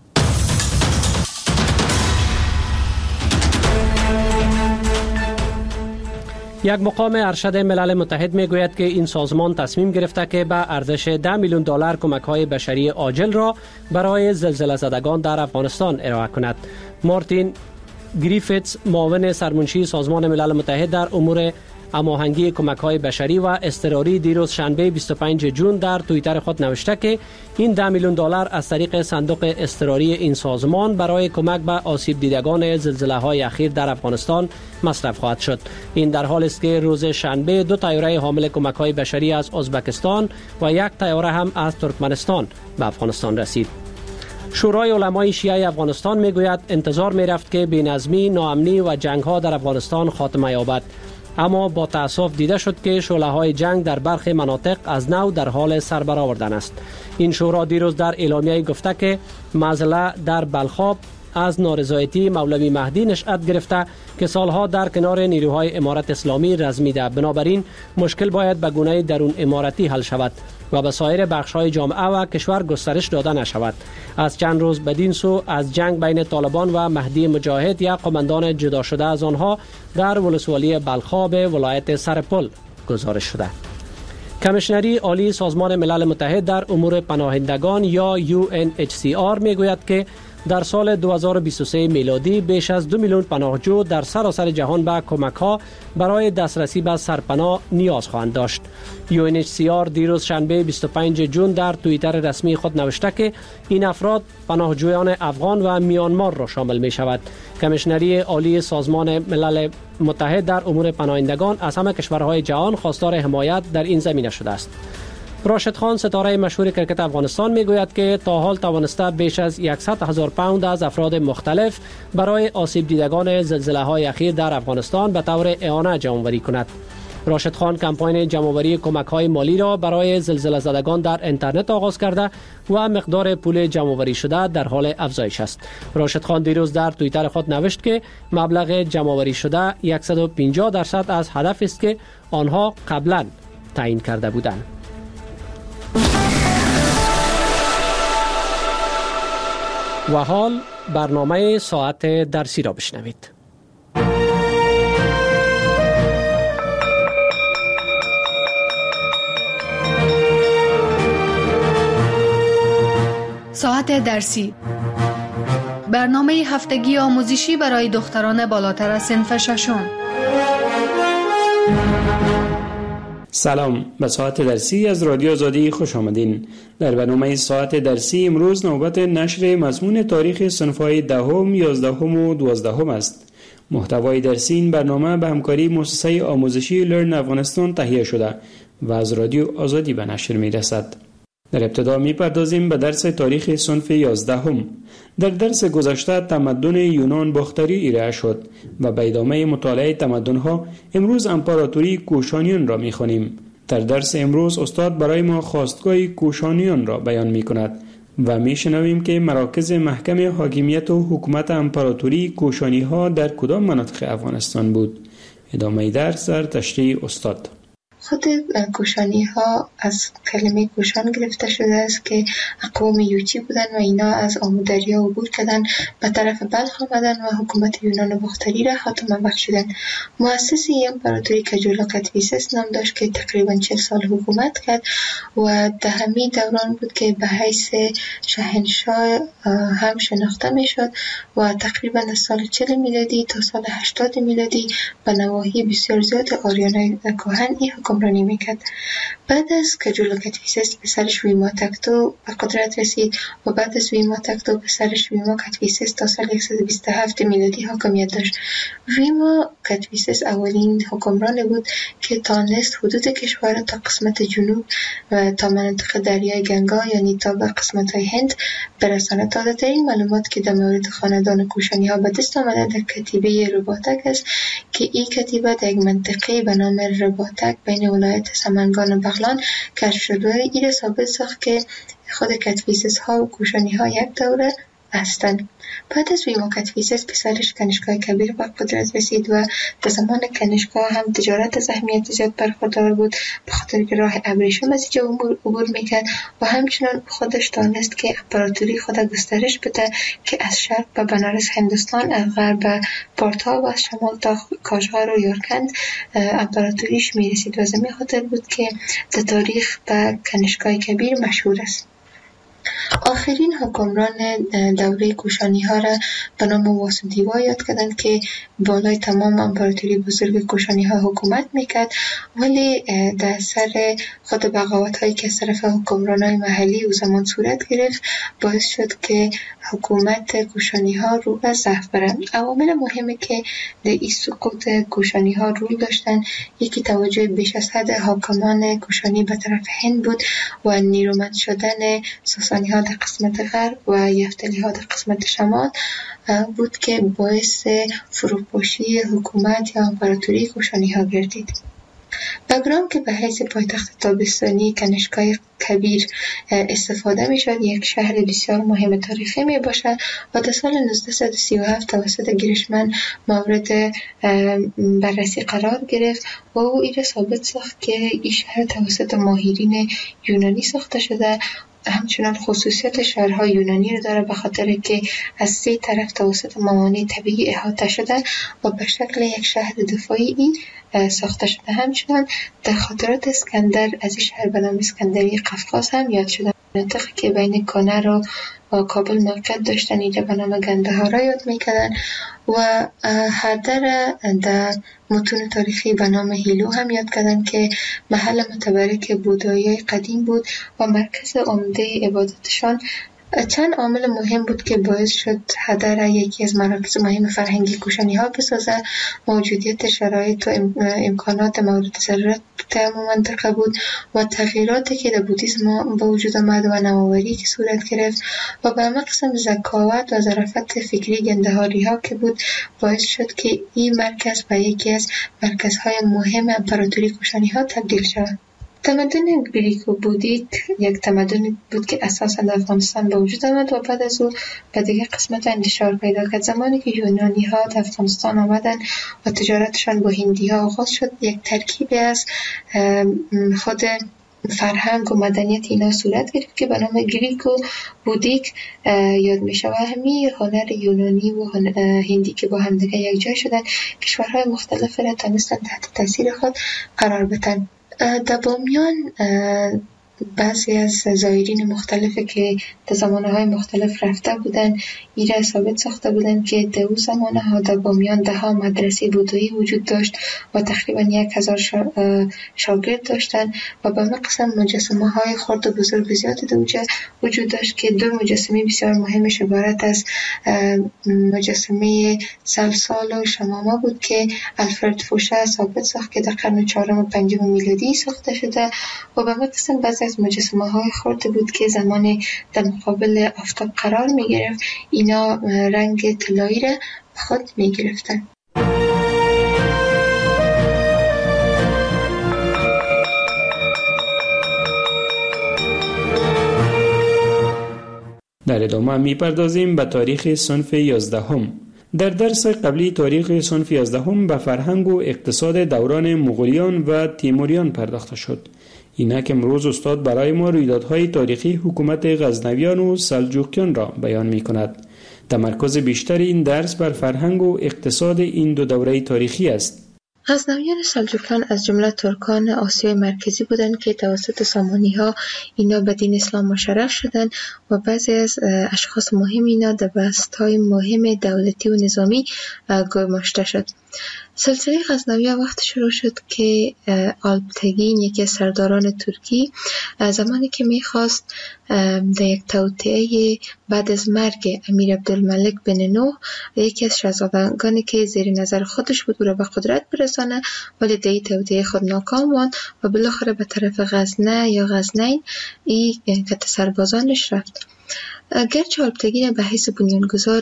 یک مقام ارشد ملل متحد میگوید که این سازمان تصمیم گرفته که به ارزش ده میلیون دلار کمک‌های بشری عاجل را برای زلزله زدگان در افغانستان ارائه کند. مارتین گریفیتس، معاون سرمنشی سازمان ملل متحد در امور هماهنگی کمک‌های بشری و اضطراری، دیروز شنبه بیست و پنجم جون در توییتر خود نوشته که این ده میلیون دلار از طریق صندوق اضطراری این سازمان برای کمک به آسیب دیدگان زلزله‌های اخیر در افغانستان مصرف خواهد شد. این در حالی است که روز شنبه دو طیاره حامل کمک‌های بشری از ازبکستان و یک طیاره هم از ترکمنستان به افغانستان رسید. شورای علمای شیعه افغانستان میگوید انتظار میرفت که بی‌نظمی، ناامنی و جنگ‌ها در افغانستان خاتمه یابد، اما با تأسف دیده شد که شعله‌های جنگ در برخی مناطق از نو در حال سر برآوردن است. این شورا دیروز در اعلامیه گفته که معضله در بلخاب از نارضایتی مولوی مهدی نشأت گرفته که سالها در کنار نیروهای امارت اسلامی رزمیده. بنابراین مشکل باید به گونه درون امارتی حل شود و به سایر بخش‌های جامعه و کشور گسترش داده نشود. از چند روز بدین سو از جنگ بین طالبان و مهدی مجاهد یک قماندان جدا شده از آنها در ولسوالی بلخاب ولایت سرپل گزارش شده. کمیشنری عالی سازمان ملل متحد در امور پناهندگان یا یو ان اچ سی آر میگوید که در سال دو هزار و بیست و سه میلادی بیش از دو میلیون پناهجو در سراسر جهان به کمک‌ها برای دسترسی به سرپناه نیاز خواهند داشت. یو ان اچ سی آر دیروز شنبه بیست و پنجم جون در توییتر رسمی خود نوشته که این افراد پناهجویان افغان و میانمار را شامل می شود. کمیشنری عالی سازمان ملل متحد در امور پناهندگان از همه کشورهای جهان خواستار حمایت در این زمینه شده است. راشد خان، ستاره مشهور کرکت افغانستان، میگوید که تا حال توانسته بیش از صد هزار پوند از افراد مختلف برای آسیب دیدگان زلزله‌های اخیر در افغانستان به طور اعانه جمع‌آوری کند. راشد خان کمپاین جمع‌آوری کمک‌های مالی را برای زلزله زدگان در اینترنت آغاز کرده و مقدار پول جمع‌آوری شده در حال افزایش است. راشد خان دیروز در توییتر خود نوشت که مبلغ جمع‌آوری شده صد و پنجاه درصد از هدف است که آنها قبلا تعیین کرده بودند. و حال برنامه ساعت درسی را بشنوید. ساعت درسی، برنامه هفتگی آموزشی برای دختران بالاتر از صنف ششم. سلام، به ساعت درسی از رادیو آزادی خوش آمدین. در برنامه ساعت درسی امروز نوبت نشر مضمون تاریخ صنف‌های دهم، یازدهم و دوازدهم است. محتوای درسی این برنامه به همکاری مؤسسه آموزشی لرن افغانستان تهیه شده و از رادیو آزادی به نشر می رسد. در ابتدا می پردازیم به درس تاریخ صنف یازدهم. در درس گذشته تمدن یونان باختری ارائه شد و به ادامه مطالعه تمدن‌ها امروز امپراتوری کوشانیان را می خوانیم. در درس امروز استاد برای ما خواستگاه کوشانیان را بیان می کند و می شنویم که مراکز محکم حاکمیت و حکومت امپراتوری کوشانی ها در کدام مناطق افغانستان بود. ادامه درس در تشریح استاد. خود کوشانی ها از کلمه کوشان گرفته شده است که اقوام یوچی بودن و اینا از آمو دریا عبور کردن به طرف بلخ آمدن و حکومت یونان باختری را خاتمه بخشیدن. مؤسس امپراتوری کجولا کدفیسس نام داشت که تقریبا چهل سال حکومت کرد و در همین دوران بود که به حیث شاهنشاه هم شناخته می شد و تقریبا از سال چهل میلادی تا سال هشتاد میلادی به نواحی بسیار زیاد آریانای کهن این حکمرانی میکرد. بعد از کجولا کدفیسس پسرش ویما تکتو به قدرت رسید و بعد از ویما تکتو پسرش ویما کدفیسس تا سال صد و بیست و هفت میلادی حاکمیت داشت. ویما کدفیسس اولین حکمران بود که تانست حدود کشور تا قسمت جنوب و تا مناطق دریای گنگا یعنی تا به قسمت های هند برساند. تازه‌ترین معلومات که در مورد خاندان کوشانی ها به دست آمده در کتیبه رباطک است که این کتیبه در یک منطقه به نام رباطک بین ولایت سمنگان و بغلان کشف شد و این ثابت ساخت که خود کدفیسس ها و کوشانی ها یک دوره هستند. بعد از ویما کدفیسس پسرش کنیشکای کبیر به قدرت رسید و در زمان کنیشکا هم تجارت از اهمیت زیاد برخوردار بود به خاطر که راه ابریشم از اینجا عبور میکرد و همچنان خودش دانست که امپراتوری خود گسترش بده که از شرق به بنارس هندوستان، از غرب به پارتا و از شمال تا کاشغر و یارکند امپراتوریش میرسید و از این خاطر بود که در تاریخ به کنیشکای کبیر مشهور است. آخرین حکمران دوره کوشانی ها را به نام واسودیوا یاد کردند که بالای تمام امپراتوری بزرگ کوشانی ها حکومت میکرد، ولی در سر خود بغاوت هایی که از طرف حکمران های محلی او زمان صورت گرفت باعث شد که حکومت کوشانی ها رو به ضعف برند. عوامل مهمی که در این سقوط کوشانی ها رول داشتن یکی توجه بیش از حد حاکمان کوشانی به طرف هند بود و نیرومند شدن ساسانی ها در قسمت غرب و یفتلی ها در قسمت شمال بود که باعث فروپاشی حکومت یا امپراتوری کوشانی ها گردید. بگرام که به حیث پایتخت تابستانی کنیشکای کبیر استفاده می شد یک شهر بسیار مهم تاریخی می باشد و در سال نوزده سی و هفت توسط گیرشمن مورد بررسی قرار گرفت و او این ثابت ساخت که این شهر توسط ماهرین یونانی ساخته شده. همچنان خصوصیت شهرهای یونانی رو داره به خاطر که از سه طرف توسط موانع طبیعی احاطه شده و به شکل یک شهر دفاعی ساخته شده. همچنان در خاطرات اسکندر از این شهر به نام اسکندری قفقاز هم یاد شده. مناطقی که بین کانر و کابل موقعیت داشتن اینجا به نام گندهارا یاد میکردن و هردر در متون تاریخی به نام هیلو هم یاد کردن که محل متبرک بودایی قدیم بود و مرکز عمده عبادتشان. چند عامل مهم بود که باعث شد هدر یکی از مراکز مهم فرهنگی کوشانی ها بسازه. موجودیت شرایط و امکانات مورد ضرورت در منطقه بود و تغییراتی که در بودیسم به وجود آمد و نوآوری که صورت گرفت و به همه قسم ذکاوت و ظرافت فکری گندهاری ها که بود باعث شد که این مرکز به یکی از مرکزهای مهم امپراتوری کوشانی ها تبدیل شد. تمدن گریک و بودیک یک تمدن بود که اساساً در افغانستان به وجود آمد و بعد از او به دیگر قسمت انتشار پیدا کرد. زمانی که یونانی ها در افغانستان آمدن و تجارتشان با هندی ها آغاز شد یک ترکیبی از خود فرهنگ و مدنیت اینا صورت گرفت که به نام گریک و بودیک یاد می شود. همین هنر یونانی و هندی که با هم دیگر یک جای شدن کشورهای مختلف را تونستن تحت تاثیر خود قرار بدن. در بامیان بعضی از زائرین مختلفی که در زمانهای مختلف رفته بودن ایره ثابت ساخته بودن که در اون زمانها در بامیان ده ها مدرسه بودایی وجود داشت و تقریبا یک هزار شاگرد داشتن و به مقصد مجسمه های خرد و بزرگ زیاد در وجود داشت که دو مجسمه بسیار مهمش عبارت از مجسمه سلسال و شمامه بود که الفرد فوشه ثابت ساخت که در قرن چهارم و پنجم میلادی ساخته شده و به مقصد بعضی از مجسمه های خرد بود که زمان در مقابل آفتاب قرار می گرفت اینا رنگ طلایی را خود می گرفتن. در ادامه می پردازیم به تاریخ صنف یازدهم. در درس قبلی تاریخ صنف یازدهم به فرهنگ و اقتصاد دوران مغولیان و تیموریان پرداخته شد. اینک امروز استاد برای ما رویدادهای تاریخی حکومت غزنویان و سلجوقیان را بیان می کند. تمرکز بیشتر این درس بر فرهنگ و اقتصاد این دو دوره تاریخی است. غزنویان سلجوقیان از جمله ترکان آسیای مرکزی بودند که توسط سامانی ها اینا به دین اسلام مشرف شدند و بعضی از اشخاص مهم اینا در بست های مهم دولتی و نظامی گماشته شد. سلسله غزنویان وقت شروع شد که آلپتگین یکی از سرداران ترکی زمانی که میخواست در یک توطئه بعد از مرگ امیر عبدالملک بن نوح یکی از شاهزادگانی که زیر نظر خودش بود او را به قدرت برسانه، ولی در این توطئه خود ناکام ماند و بالاخره به طرف غزنه یا غزنین این که سربازانش رفت. گرچه آلپتگین به حیث بنیانگذار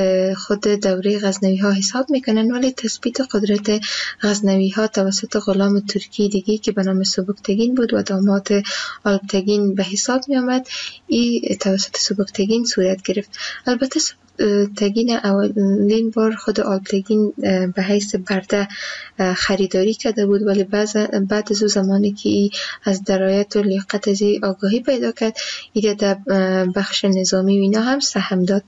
خود دوره غزنوی ها حساب میکنن، ولی تثبیت قدرت غزنوی ها توسط غلام ترکی دیگی که به نام سبکتگین بود و داماد آلپتگین به حساب می آمد، این توسط سبکتگین صورت گرفت. البته تگین اولین بار خود آلپتگین به حیث برده خریداری کرده بود، ولی بعد از او زمانی که از درایت و لیاقت از آگاهی پیدا کرد، ایده در بخش نظامی و اینا هم سهم داد.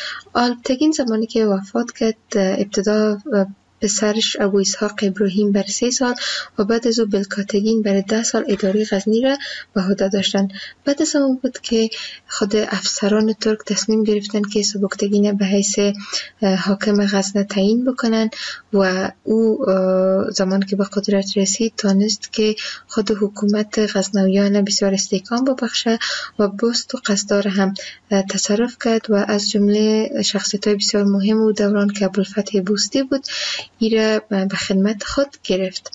آلپتگین زمانی که وفات کرد ابتدا پسرش ابو اسحاق ابراهیم بر سه سال و بعد از او بلکاتگین بر ده سال اداره غزنی را به عهده داشتند. بعد از اون بود که خود افسران ترک تصمیم گرفتن که سبکتگین به حیث حاکم غزنه تعیین بکنن و او زمانی که به قدرت رسید تانست که خود حکومت غزنویان بسیار استحکام ببخشه و بست و قصدار هم تصرف کرد و از جمله شخصیت‌های بسیار مهم و دوران که ابوالفتح بوستی بود ایره به خدمت خود گرفت.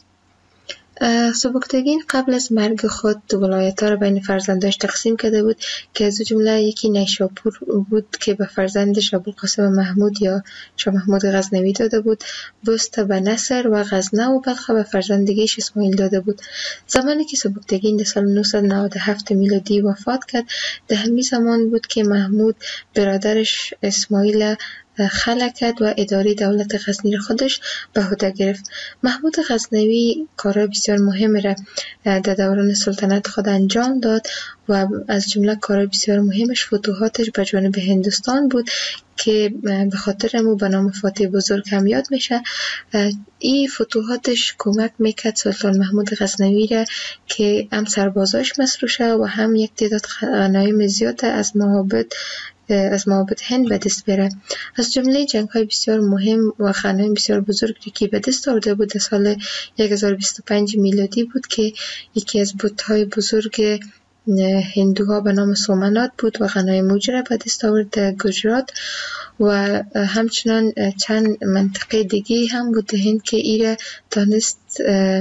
سبکتگین قبل از مرگ خود ولایت‌ها را بین فرزنداش تقسیم کرده بود که از جمله یکی نیشاپور بود که به فرزندش ابوالقاسم محمود یا شاه محمود غزنوی داده بود، بست به نصر و غزنه و بلخ به فرزندگیش اسماعیل داده بود. زمانی که سبکتگین در سال نهصد و نود و هفت میلادی وفات کرد، در همین زمان بود که محمود برادرش اسماعیل خلع کرد و اداره دولت غزنی را خودش به عهده گرفت. محمود غزنوی کارهای بسیار مهم را در دوران سلطنت خود انجام داد و از جمله کارهای بسیار مهمش فتوحاتش به جانب هندوستان بود که به خاطر امو به نام فاتح بزرگ هم یاد میشه. این فتوحاتش کمک میکرد سلطان محمود غزنوی را که هم سربازاش مسروع شه و هم یک تعداد غنایم زیاد از معابد از معابد هند به دست بره. از جمله جنگ های بسیار مهم و غنایم بسیار بزرگی که به دست آورده بود در سال هزار و بیست و پنج میلادی بود که یکی از بت‌های بزرگ هندوها به نام سومنات بود و غنایم موجه را به دست آورد در گجرات و همچنان چند منطقه دیگه هم بود در هند که ایره تانست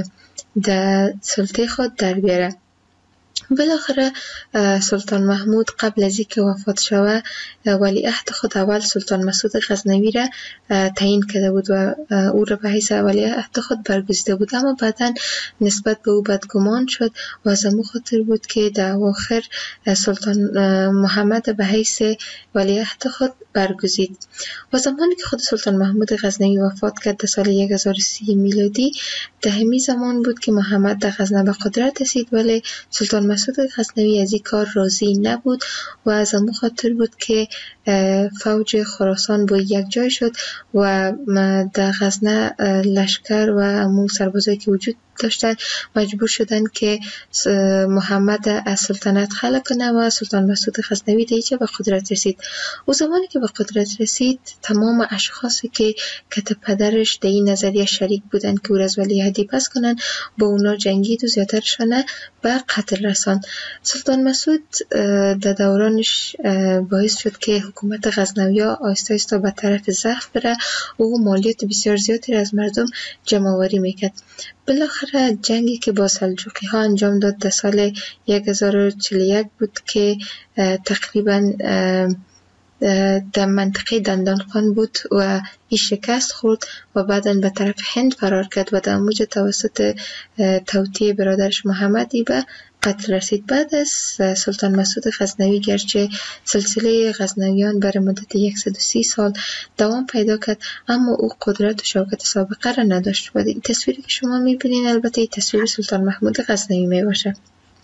در سلطه خود در بیاره. بالاخره سلطان محمود قبل از اینکه وفات شوه ولیعهد خود اول سلطان مسعود غزنوی را تعیین کرده بود و او را به حیث ولیعهد خود برگزیده بود، اما بعدا نسبت به او بدگمان شد و از همون خاطر بود که در اواخر سلطان محمد به حیث ولیعهد خود برگزید. و زمانی که خود سلطان محمود غزنوی وفات کرد در سال هزار و سی میلادی، در همین زمان بود که محمد در غزنه به قدرت رسید، ولی سلطان مسعود غزنوی از این کار راضی نبود و از همون خاطر بود که فوج خراسان با یک جای شد و در غزنه لشکر و همون سربازایی که وجود داشتن مجبور شدن که محمد از سلطنت خلع کنه و سلطان مسعود غزنوی دیگه به قدرت رسید. او زمانی که به قدرت رسید تمام اشخاصی که کت پدرش در این نظریه شریک بودن که او را از ولیعهدی پس کنن با اونا جنگید و زیادترشانه به قتل رساند. سلطان مسعود در دورانش باعث شد که حکومت غزنوی‌ها آهسته آهسته به طرف ضعف بره و او مالیات بسیار زیادی از مردم جمع آوری میکرد. بالاخره جنگی که با سلجوقی ها انجام داد در سال هزار و چهل و یک بود که تقریبا در منطقه دندانخان بود و این شکست خورد و بعداً به طرف هند فرار کرد و در موج توسط توطئه برادرش محمدی به قتل رسید. بعد از سلطان مسعود غزنوی گرچه سلسله غزنویان بر مدت صد و سی سال دوام پیدا کرد، اما او قدرت و شوکت سابقه را نداشت. و این تصویری که شما میبینید البته این تصویر سلطان محمود غزنوی میباشه.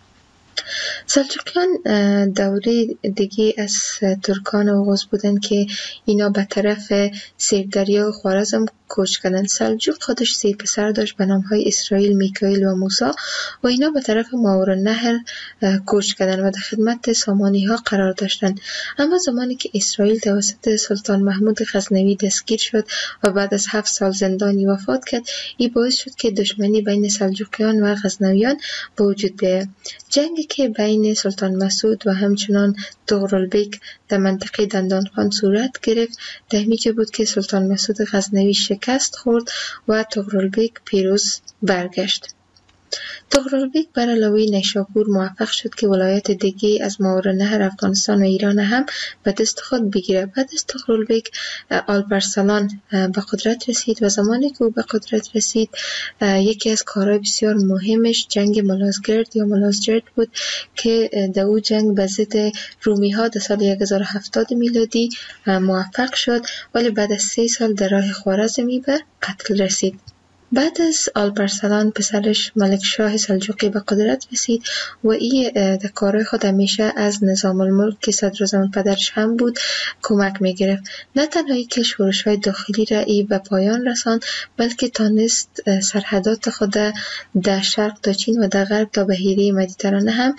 سلجوقیان دوره دیگه از ترکان اوغوز بودن که اینا به طرف سیردریا و خوارزم کوچ کردن. سلجوق خودش سه پسر داشت به نام های اسرائیل، میکائیل و موسی و اینا به طرف ماورالنهر کوچ کردن و در خدمت سامانی ها قرار داشتن. اما زمانی که اسرائیل توسط سلطان محمود غزنوی دستگیر شد و بعد از هفت سال زندانی وفات کرد، این باعث شد که دشمنی بین سلجوقیان و غزنویان به وجود بیاید. جنگی که بین سلطان مسعود و همچنان طغرالبیک در منطقه دندانخان صورت گرفت، در میجه بود که سلطان مسعود غزنوی شکست خورد و طغرالبیک پیروز برگشت. طغرالبیک بر علاوه نیشاپور موفق شد که ولایت دیگه از ماورالنهر افغانستان و ایران هم به دست خود بگیره. بعد از طغرالبیک آلپارسلان به قدرت رسید و زمانی که او به قدرت رسید یکی از کارهای بسیار مهمش جنگ ملازگرد یا ملازجرد بود که در او جنگ به ضد رومی ها در سال هزار و هفتاد میلادی موفق شد، ولی بعد از سه سال در راه خوارزمی به قتل رسید. بعد از آلپارسلان پسرش ملک شاه سلجوقی به قدرت رسید و این در کارهای خود همیشه از نظام الملک که صدراعظم پدرش هم بود کمک میگرفت. نه تنها که شورش های داخلی را ای به پایان رساند، بلکه تانست سرحدات خود در شرق تا چین و در غرب تا بحیره مدیترانه هم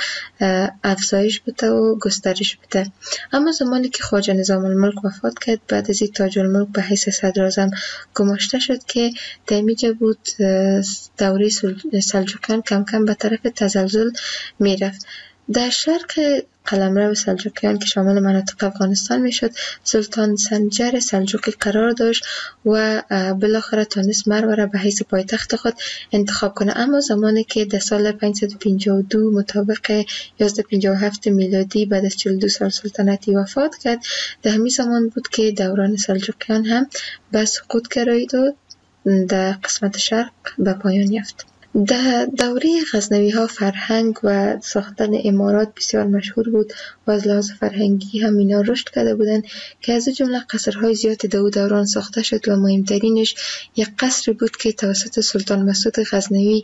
افزایش بده و گسترش بده. اما زمانی که خواجه نظام الملک وفات کرد، بعد از این تاج الملک به حیث صدراعظم گماشته شد که در میجه بود دوره سلجوقیان کم کم به طرف تزلزل می رفت. در شرق قلمرو سلجوقیان که شامل مناطق افغانستان می شد، سلطان سنجر سلجوقی قرار داشت و بالاخره تانست مرو را به حیث پایتخت خود انتخاب کنه. اما زمانی که در سال پانصد و پنجاه و دو مطابق یازده پنجاه و هفت میلادی بعد از چهل و دو سال سلطنتی وفات کرد، در همین زمان بود که دوران سلجوقیان هم به سقوط گرایید و در قسمت شرق به پایان یافت. در دوره غزنوی ها فرهنگ و ساختن امارات بسیار مشهور بود و از لحاظ فرهنگی هم اینا رشد کرده بودند که از جمله قصرهای زیاد در دوران ساخته شد و مهمترینش یک قصر بود که توسط سلطان مسعود غزنوی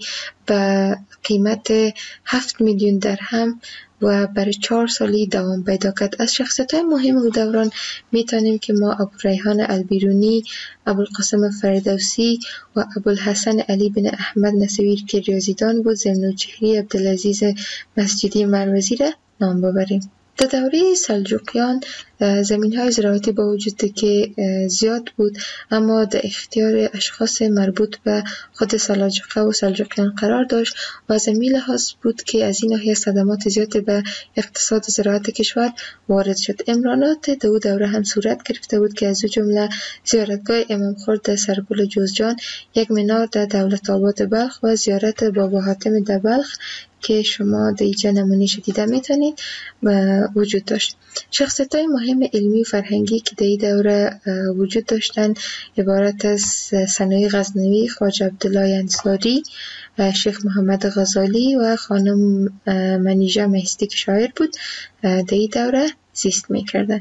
به قیمت هفت میلیون درهم و برای چهار سالی دوام پیدا کرد. از شخصیت‌های مهم او دوران میتونیم که ما ابوریحان البیرونی، ابوالقاسم فردوسی و ابوالحسن علی بن احمد نصویر که ریاضیدان بود، ضمنوچهری عبدالعزیز مسجدی مروزی را نام ببریم. در دوره سلجوقیان زمین‌های زراعتی با وجود که زیاد بود، اما در اختیار اشخاص مربوط به خود سلاجقه و سلجوقیان قرار داشت و از این لحاظ بود که از این ناحیه صدمات زیاد به اقتصاد و زراعت کشور وارد شد. امرانات در او دوره هم صورت گرفته بود که از او جمله زیارتگاه امام خورد در سرپل جوزجان، یک منار در دولت آباد بلخ و زیارت بابا حاتم در بلخ که شما در اینجا نمونه‌اش دیده میتونید وجود داشت. شخصیت‌های مهم علمی و فرهنگی که در این دوره وجود داشتن عبارت از ثنایی غزنوی، خواجه عبدالله انصاری، شیخ محمد غزالی و خانم منیژه مهستی که شاعر بود در این دوره زیست میکردن.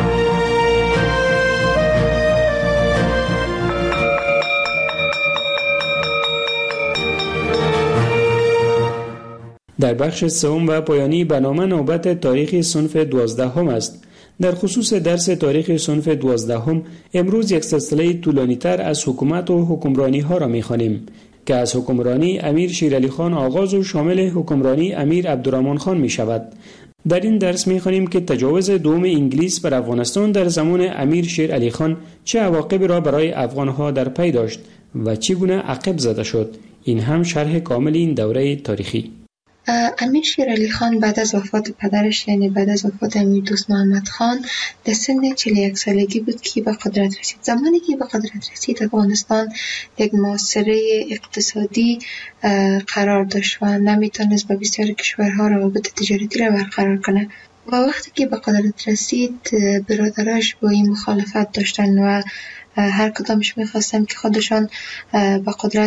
در بخش سوم و پایانی برنامه نوبت تاریخ صنف دوازدهم است. در خصوص درس تاریخ صنف دوازدهم امروز یک سلسله طولانی‌تر از حکومت و حکمرانی ها را می‌خوانیم که از حکمرانی امیر شیر علی خان آغاز و شامل حکمرانی امیر عبدالرحمن خان می شود. در این درس می‌خوانیم که تجاوز دوم انگلیس بر افغانستان در زمان امیر شیر علی خان چه عواقبی را برای افغان‌ها در پی داشت و چگونه عقب زده شد. این هم شرح کامل این دوره تاریخی. امیر شیر علی خان بعد از وفات پدرش، یعنی بعد از وفات امیر دوست محمد خان، در سن چهل و یک سالگی بود که به قدرت رسید. زمانی که به قدرت رسید افغانستان یک معاصره اقتصادی قرار داشت و نمیتونست با بسیار کشورها روابط تجارتی را برقرار کنه و وقتی که به قدرت رسید برادراش با این مخالفت داشتن و هر کدامش میخواستن که خودشان به قدرت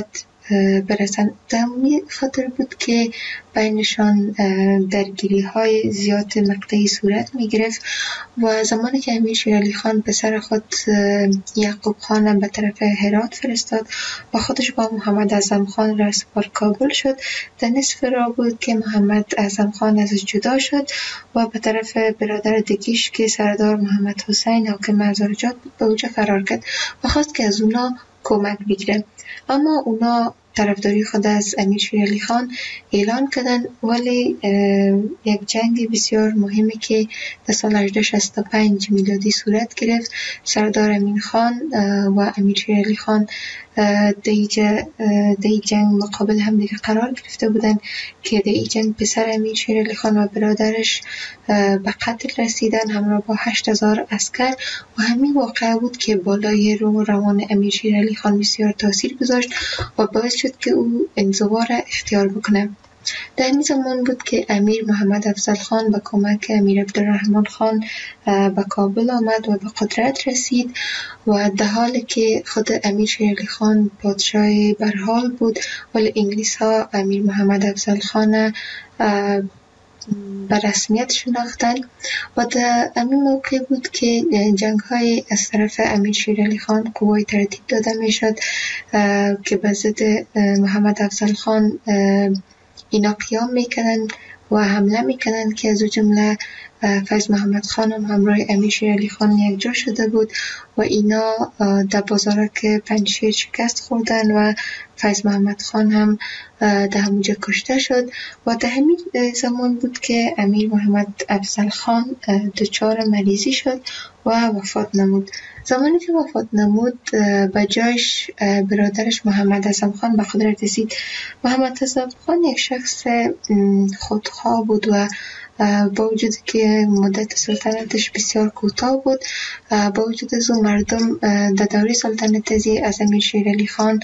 برسن. در خاطر بود که بینشان درگیری های زیاد مقطعی صورت می گرفت و زمانی که امیر شیر علی خان پسر خود یعقوب خان به طرف هرات فرستاد و خودش با محمد اعظم خان را سپار کابل شد، در نصف راه بود که محمد اعظم خان ازش جدا شد و به طرف برادر دگیش که سردار محمد حسین حاکم مزارجات بود به اوجه فرار کرد و خواست که از اونا کمک بگیره، اما اونا طرفداری خود از امیر شیر علی خان اعلان کردن. ولی یک جنگ بسیار مهمی که در سال هزار و شصت و پنج میلادی صورت گرفت، سردار امین خان و امیر شیر علی خان در این جنگ مقابل هم دیگه قرار گرفته بودن که در این جنگ پسر امیر شیر علی خان و برادرش به قتل رسیدن همراه با هشت هزار عسکر و همین واقعه بود که بالای رو روان امیر شیر علی خان بسیار تاثیر گذاشت و باعث شد که او انزوا را اختیار بکنه. در این زمان بود که امیر محمد افضل خان با کمک امیر عبدالرحمن خان به کابل آمد و به قدرت رسید و در حالی که خود امیر شیر علی خان پادشاه برحال بود، ولی انگلیس ها امیر محمد افضل خان به رسمیت شناختن و در همین موقع بود که جنگ های از طرف امیر شیر علی خان قوای ترتیب داده می شد که به ضد محمد افضل خان اینا قیام میکنن و حمله میکنن که از او جمله فیض محمد خان هم همراه امیر شیر علی خان یک جا شده بود و اینا در بازارک پنجشیر شکست خوردن و فیض محمد خان هم در همونجا کشته شد و در همین زمان بود که امیر محمد افضل خان دچار مریضی شد و وفات نمود. زمانی که وفات نمود به جایش برادرش محمد اعظم خان به قدرت رسید. محمد اعظم خان یک شخص خودخواه بود و با وجود که مدت سلطنتش بسیار کوتاه بود، با وجود از اون مردم در دوره سلطنت از امیر شیر علی خان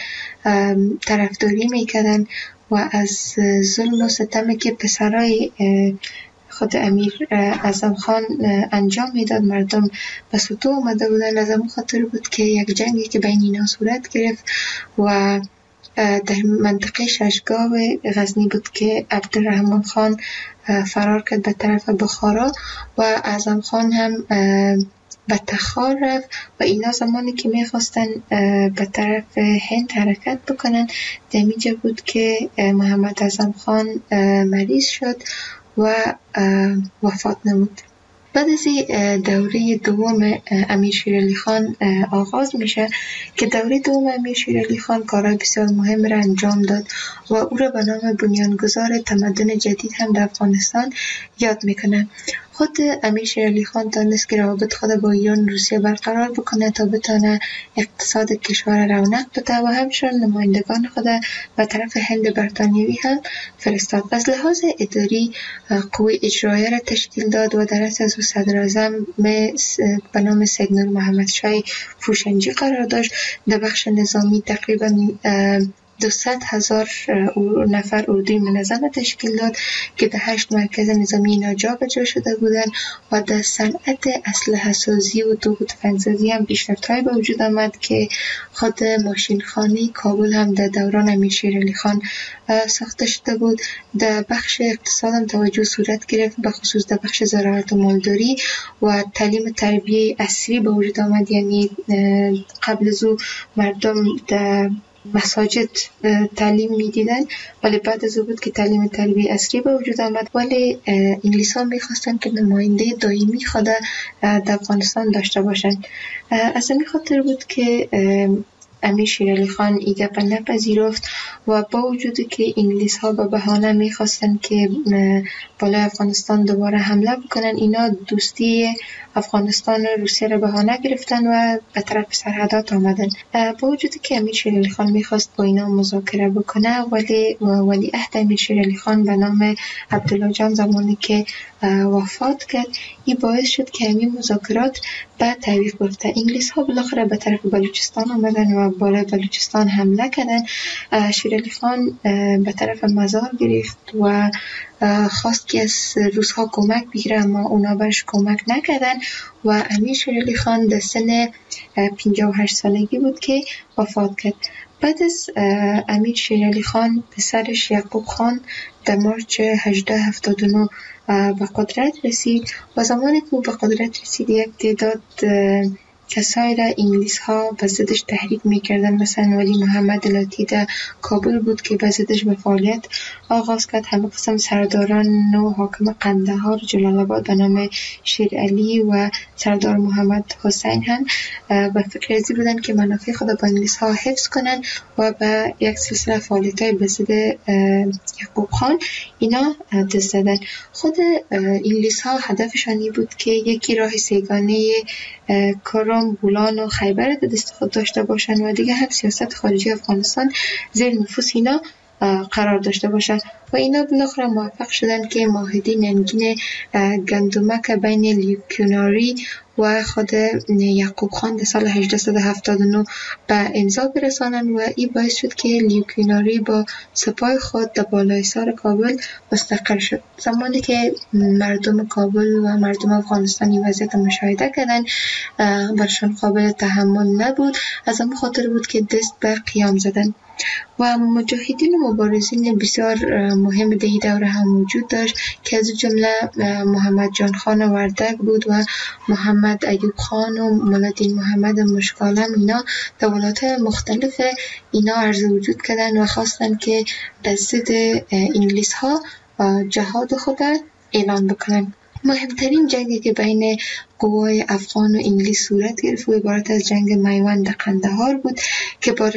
طرفداری میکردن و از ظلم و ستمی که پسرای خود امیر اعظم خان انجام میداد مردم به سطوح اومده بودن. از همون خاطر بود که یک جنگی که بین اینا صورت گرفت و در منطقه ششگاه غزنی بود که عبدالرحمن خان فرار کرد به طرف بخارا و اعظم خان هم به تخار رفت و اینا زمانی که میخواستن به طرف هند حرکت بکنن در اینجا بود که محمد اعظم خان مریض شد و وفات نمود. بعد از دوره دوم امیر شیر علی خان آغاز میشه که دوره دوم امیر شیر علی خان کارهای بسیار مهم را انجام داد و او را به نام بنیانگذار تمدن جدید هم در افغانستان یاد میکنه. خود امیر شیر علی خان دانست که روابط خود با ایران و روسیه برقرار بکنه تا بتونه اقتصاد کشور رونق بده و همچنین نمایندگان خود به طرف هند برطانیوی هم فرستاد. از لحاظ اداری قوه اجرایه را تشکیل داد و در رأس از صدر اعظم به نام سید نور محمد شاه فوشنجی قرار داشت. در بخش نظامی تقریبا دویست هزار نفر اردوی منظم تشکیل داد که در هشت مرکز نظامی اینا جا به جا شده بودند و در صنعت اسلحه سازی و توپ و تفنگ‌سازی هم پیشرفت‌های به وجود آمد که خود ماشینخانه کابل هم در دوران امیر شیر علی خان ساخته شده بود. در بخش اقتصاد هم توجه صورت گرفت، به خصوص در بخش زراعت و مالداری و تعلیم تربیه عصری به وجود آمد. یعنی قبل از او مردم در مساجد تعلیم میدیدن ولی بعد از او بود که تعلیم تربیه عصری به وجود آمد. ولی انگلیس ها میخواستن که نماینده دائمی خود در افغانستان داشته باشند. از همین خاطر بود که امیر شیر علی خان ایده پر نپذیرفت و با وجودی که انگلیس ها به بهانه میخواستن که بالای افغانستان دوباره حمله بکنن، اینا دوستی افغانستان و روسیه را بهانه گرفتن و به طرف سرحدات آمدن. با وجودی که امیر شیر علی خان میخواست با اینا مذاکره بکنه ولی ولی عهد امیر شیر علی خان به نام عبدالله جان زمانی که وفات کرد، این باعث شد که همین مذاکرات به تعویق بیفته. انگلیس ها بالاخره به طرف بلوچستان آمدن و بالای بلوچستان حمله کردن. شیر علی خان به طرف مزار گرفت و خواست که از روس ها کمک بگیره اما اونا برش کمک نکردن و امیر شیر علی خان در سن پنجاه و هشت سالگی بود که وفات کرد. بعد از امیر شیرعلی خان پسرش یعقوب خان در مارچ هجده هفتاد و نه به قدرت رسید و زمانی که او به قدرت رسید یک تعداد کسایی را انگلیس ها به ضدش تحریک میکردن. مثلا ولی محمد لاتی در کابل بود که به ضدش به فعالیت آغاز کرد. همه قسم سرداران و حاکم قندهار، جلال آباد به نام شیرعلی و سردار محمد حسین هم به فکر ازی بودن که منافع خود با انگلیس ها حفظ کنن و به یک سلسله فعالیت های به ضد یعقوب خان اینا دست زدن. خود انگلیس ها هدفشان این بود که یکی راه سیگانه کرم، بولان و خیبر در دست خود داشته باشند و دیگه هم سیاست خارجی افغانستان زیر نفوذ اینا قرار داشته باشند و اینا بالاخره موفق شدن که معاهده ننگین گندمک بین لیوکیناری و خود یعقوب خان در سال هجده هفتاد و نه به امضا برسانند و این باعث شد که لیوکیناری با سپاه خود در بالای سر کابل مستقر شد. زمانی که مردم کابل و مردم افغانستان این وضعیت مشاهده کردن برشان قابل تحمل نبود. از همون خاطر بود که دست به قیام زدن و مجاهدین و مبارزین بسیار مهم در این دوره هم وجود داشت که از جمله محمد جان خان وردک بود و محمد ایوب خان و مولادین محمد مشکالم. اینا در ولایات مختلف اینا عرض وجود کردن و خواستن که به ضد انگلیس ها جهاد خود اعلان بکنن. مهمترین جنگی که بین قوای افغان و انگلیس صورت گرفت و عبارت از جنگ میوند قندهار بود که با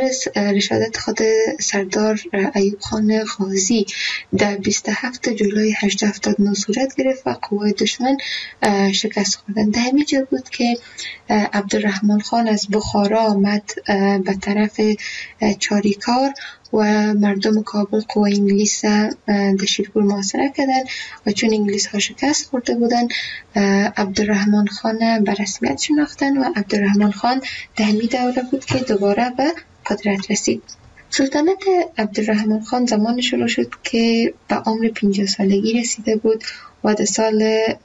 رشادت خود سردار ایوب خان غازی در بیست و هفتم جولای هجده هفتاد و نه صورت گرفت و قوای دشمن شکست خوردند. در همین جا بود که عبدالرحمن خان از بخارا آمد به طرف چاریکار و مردم کابل قوای انگلیس در شیرپور محاصره کردند و چون انگلیس ها شکست خورده بودند عبدالرحمن خان به رسمیت شناختن و عبدالرحمن خان در همین دوره بود که دوباره به قدرت رسید. سلطنت عبدالرحمن خان زمان شروع شد که به عمر پنجاه سالگی رسیده بود و در سال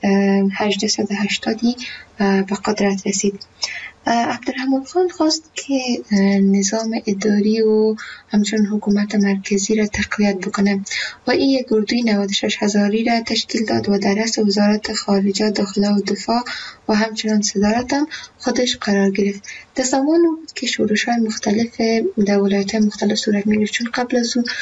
هجده و هشتادی به قدرت رسید. عبدالرحمن خان خواست که نظام اداری و همچنین حکومت مرکزی را تقویت بکنه و این یک گردوی نود و شش هزاری را تشکیل داد و در رأس وزارت خارجه، داخله و دفاع و همچنین صدارت هم خودش قرار گرفت. در زمان بود که شورش‌های مختلف در ولایت‌های مختلف صورت می‌گرفت، چون قبل از او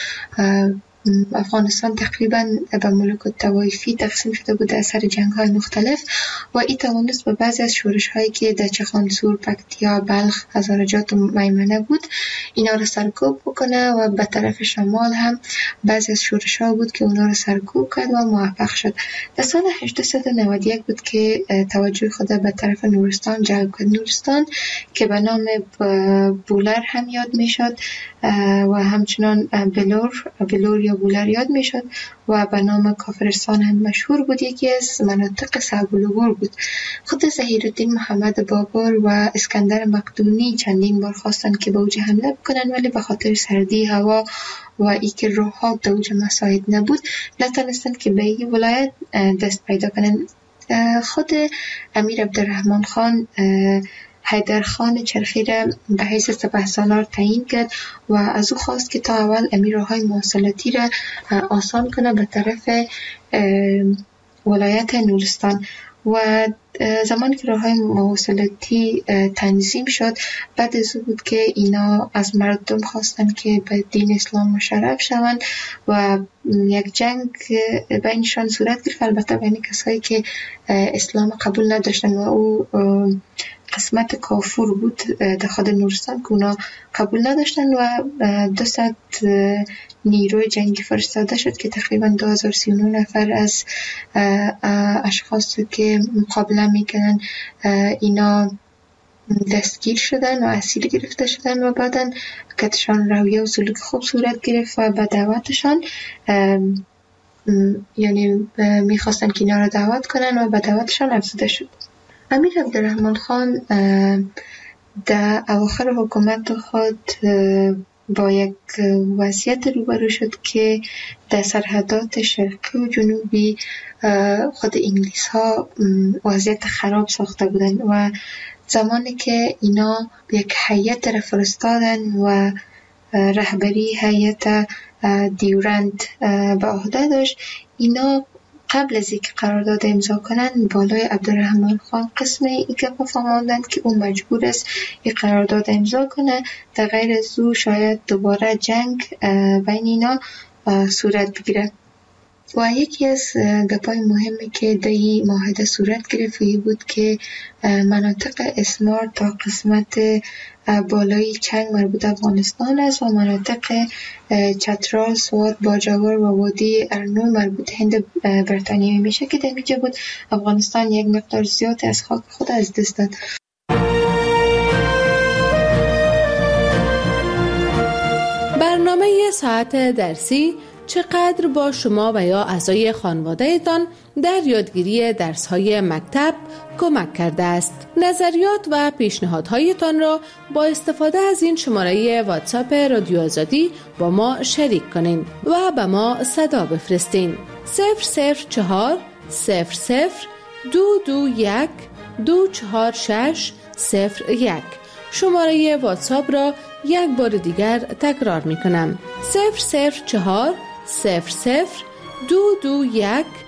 افغانستان تقریبا به ملوک الطوایفی تقسیم شده بود در سر جنگ‌های مختلف و این توانست به بعضی از شورش‌هایی که در چخانسور، پکتیا، بلخ، هزارجات و میمنه بود اینا را سرکوب بکنه و به طرف شمال هم بعضی از شورش‌ها بود که اونا را سرکوب کرد و موفق شد. در سال هجده و نود و یک بود که توجه خود به طرف نورستان جلب کرد. نورستان که به نام بولر هم یاد میشد و همچنان بلور بلور یا بولر یاد میشد و به نام کافرستان هم مشهور بود. یکی از مناطق صعب العبور بود. خود ظهیرالدین محمد بابر و اسکندر مقدونی چندین بار خواستن که به اوج حمله بکنن ولی به خاطر سردی هوا و ای که روحات در اوج مساعد نبود نتونستن که به این ولایت دست پیدا کنن. خود امیر عبدالرحمن خان حیدر خان چرخی را به حیث سپهسالار تعیین کرد و از او خواست که تا اول امیرهای مواصلاتی را آسان کنه به طرف ولایت نورستان و زمانی که راه‌های مواصلاتی تنظیم شد بعد از او بود که اینا از مردم خواستن که به دین اسلام مشرف شوند و یک جنگ بینشان صورت گرفت، البته بین کسایی که اسلام قبول نداشتن و او قسمت کافور بود در خود نورستان که اونا قبول نداشتن و دو صد نیروی جنگی فرستاده شد که تقریبا دو هزار و سی و نه نفر از اشخاص که مقابله میکنن اینا دستگیر شدن و اسیر گرفته شدن و بعدن کتشان رویه و سلوک خوب صورت گرفت و به دعوتشان یعنی میخواستن که اینا را دعوت کنن و به دعوتشان افزوده شد. امیر عبدالرحمن خان در اواخر حکومت خود با یک وضعیت روبرو شد که در سرحدات شرقی و جنوبی خود انگلیس ها وضعیت خراب ساخته بودند و زمانی که اینا یک هیئت را فرستادن و رهبری هیئت دیورند به عهده داشت. اینا قبل از اینکه قرارداد امضا کنند بالای عبدالرحمن خان قسم ای که فهماندند که او مجبور است این قرارداد امضا کنه، در غیر از او شاید دوباره جنگ بین اینا صورت بگیره. و یکی از گپای مهمی که در این معاهده صورت گرفت بود که مناطق اسمار تا قسمت بالای چنگ مربوط افغانستان است و مناطق چترال، سوات، باجوار و وادی ارنو مربوط هند بریتانیایی میشه که در اینجا بود افغانستان یک مقدار زیاد از خاک خود از دست داد. برنامه ساعت درسی چقدر با شما و یا اعضای خانواده تان در یادگیری درس‌های مکتب کمک کرده است؟ نظریات و پیشنهادهایتان را با استفاده از این شماره واتساپ رادیو آزادی با ما شریک کنین و به ما صدا بفرستین. صفر صفر چهار صفر صفر دو دو یک دو چهار شش صفر یک. شماره واتساپ را یک بار دیگر تکرار می کنم. صفر صفر چهار صفر صفر دو دو یک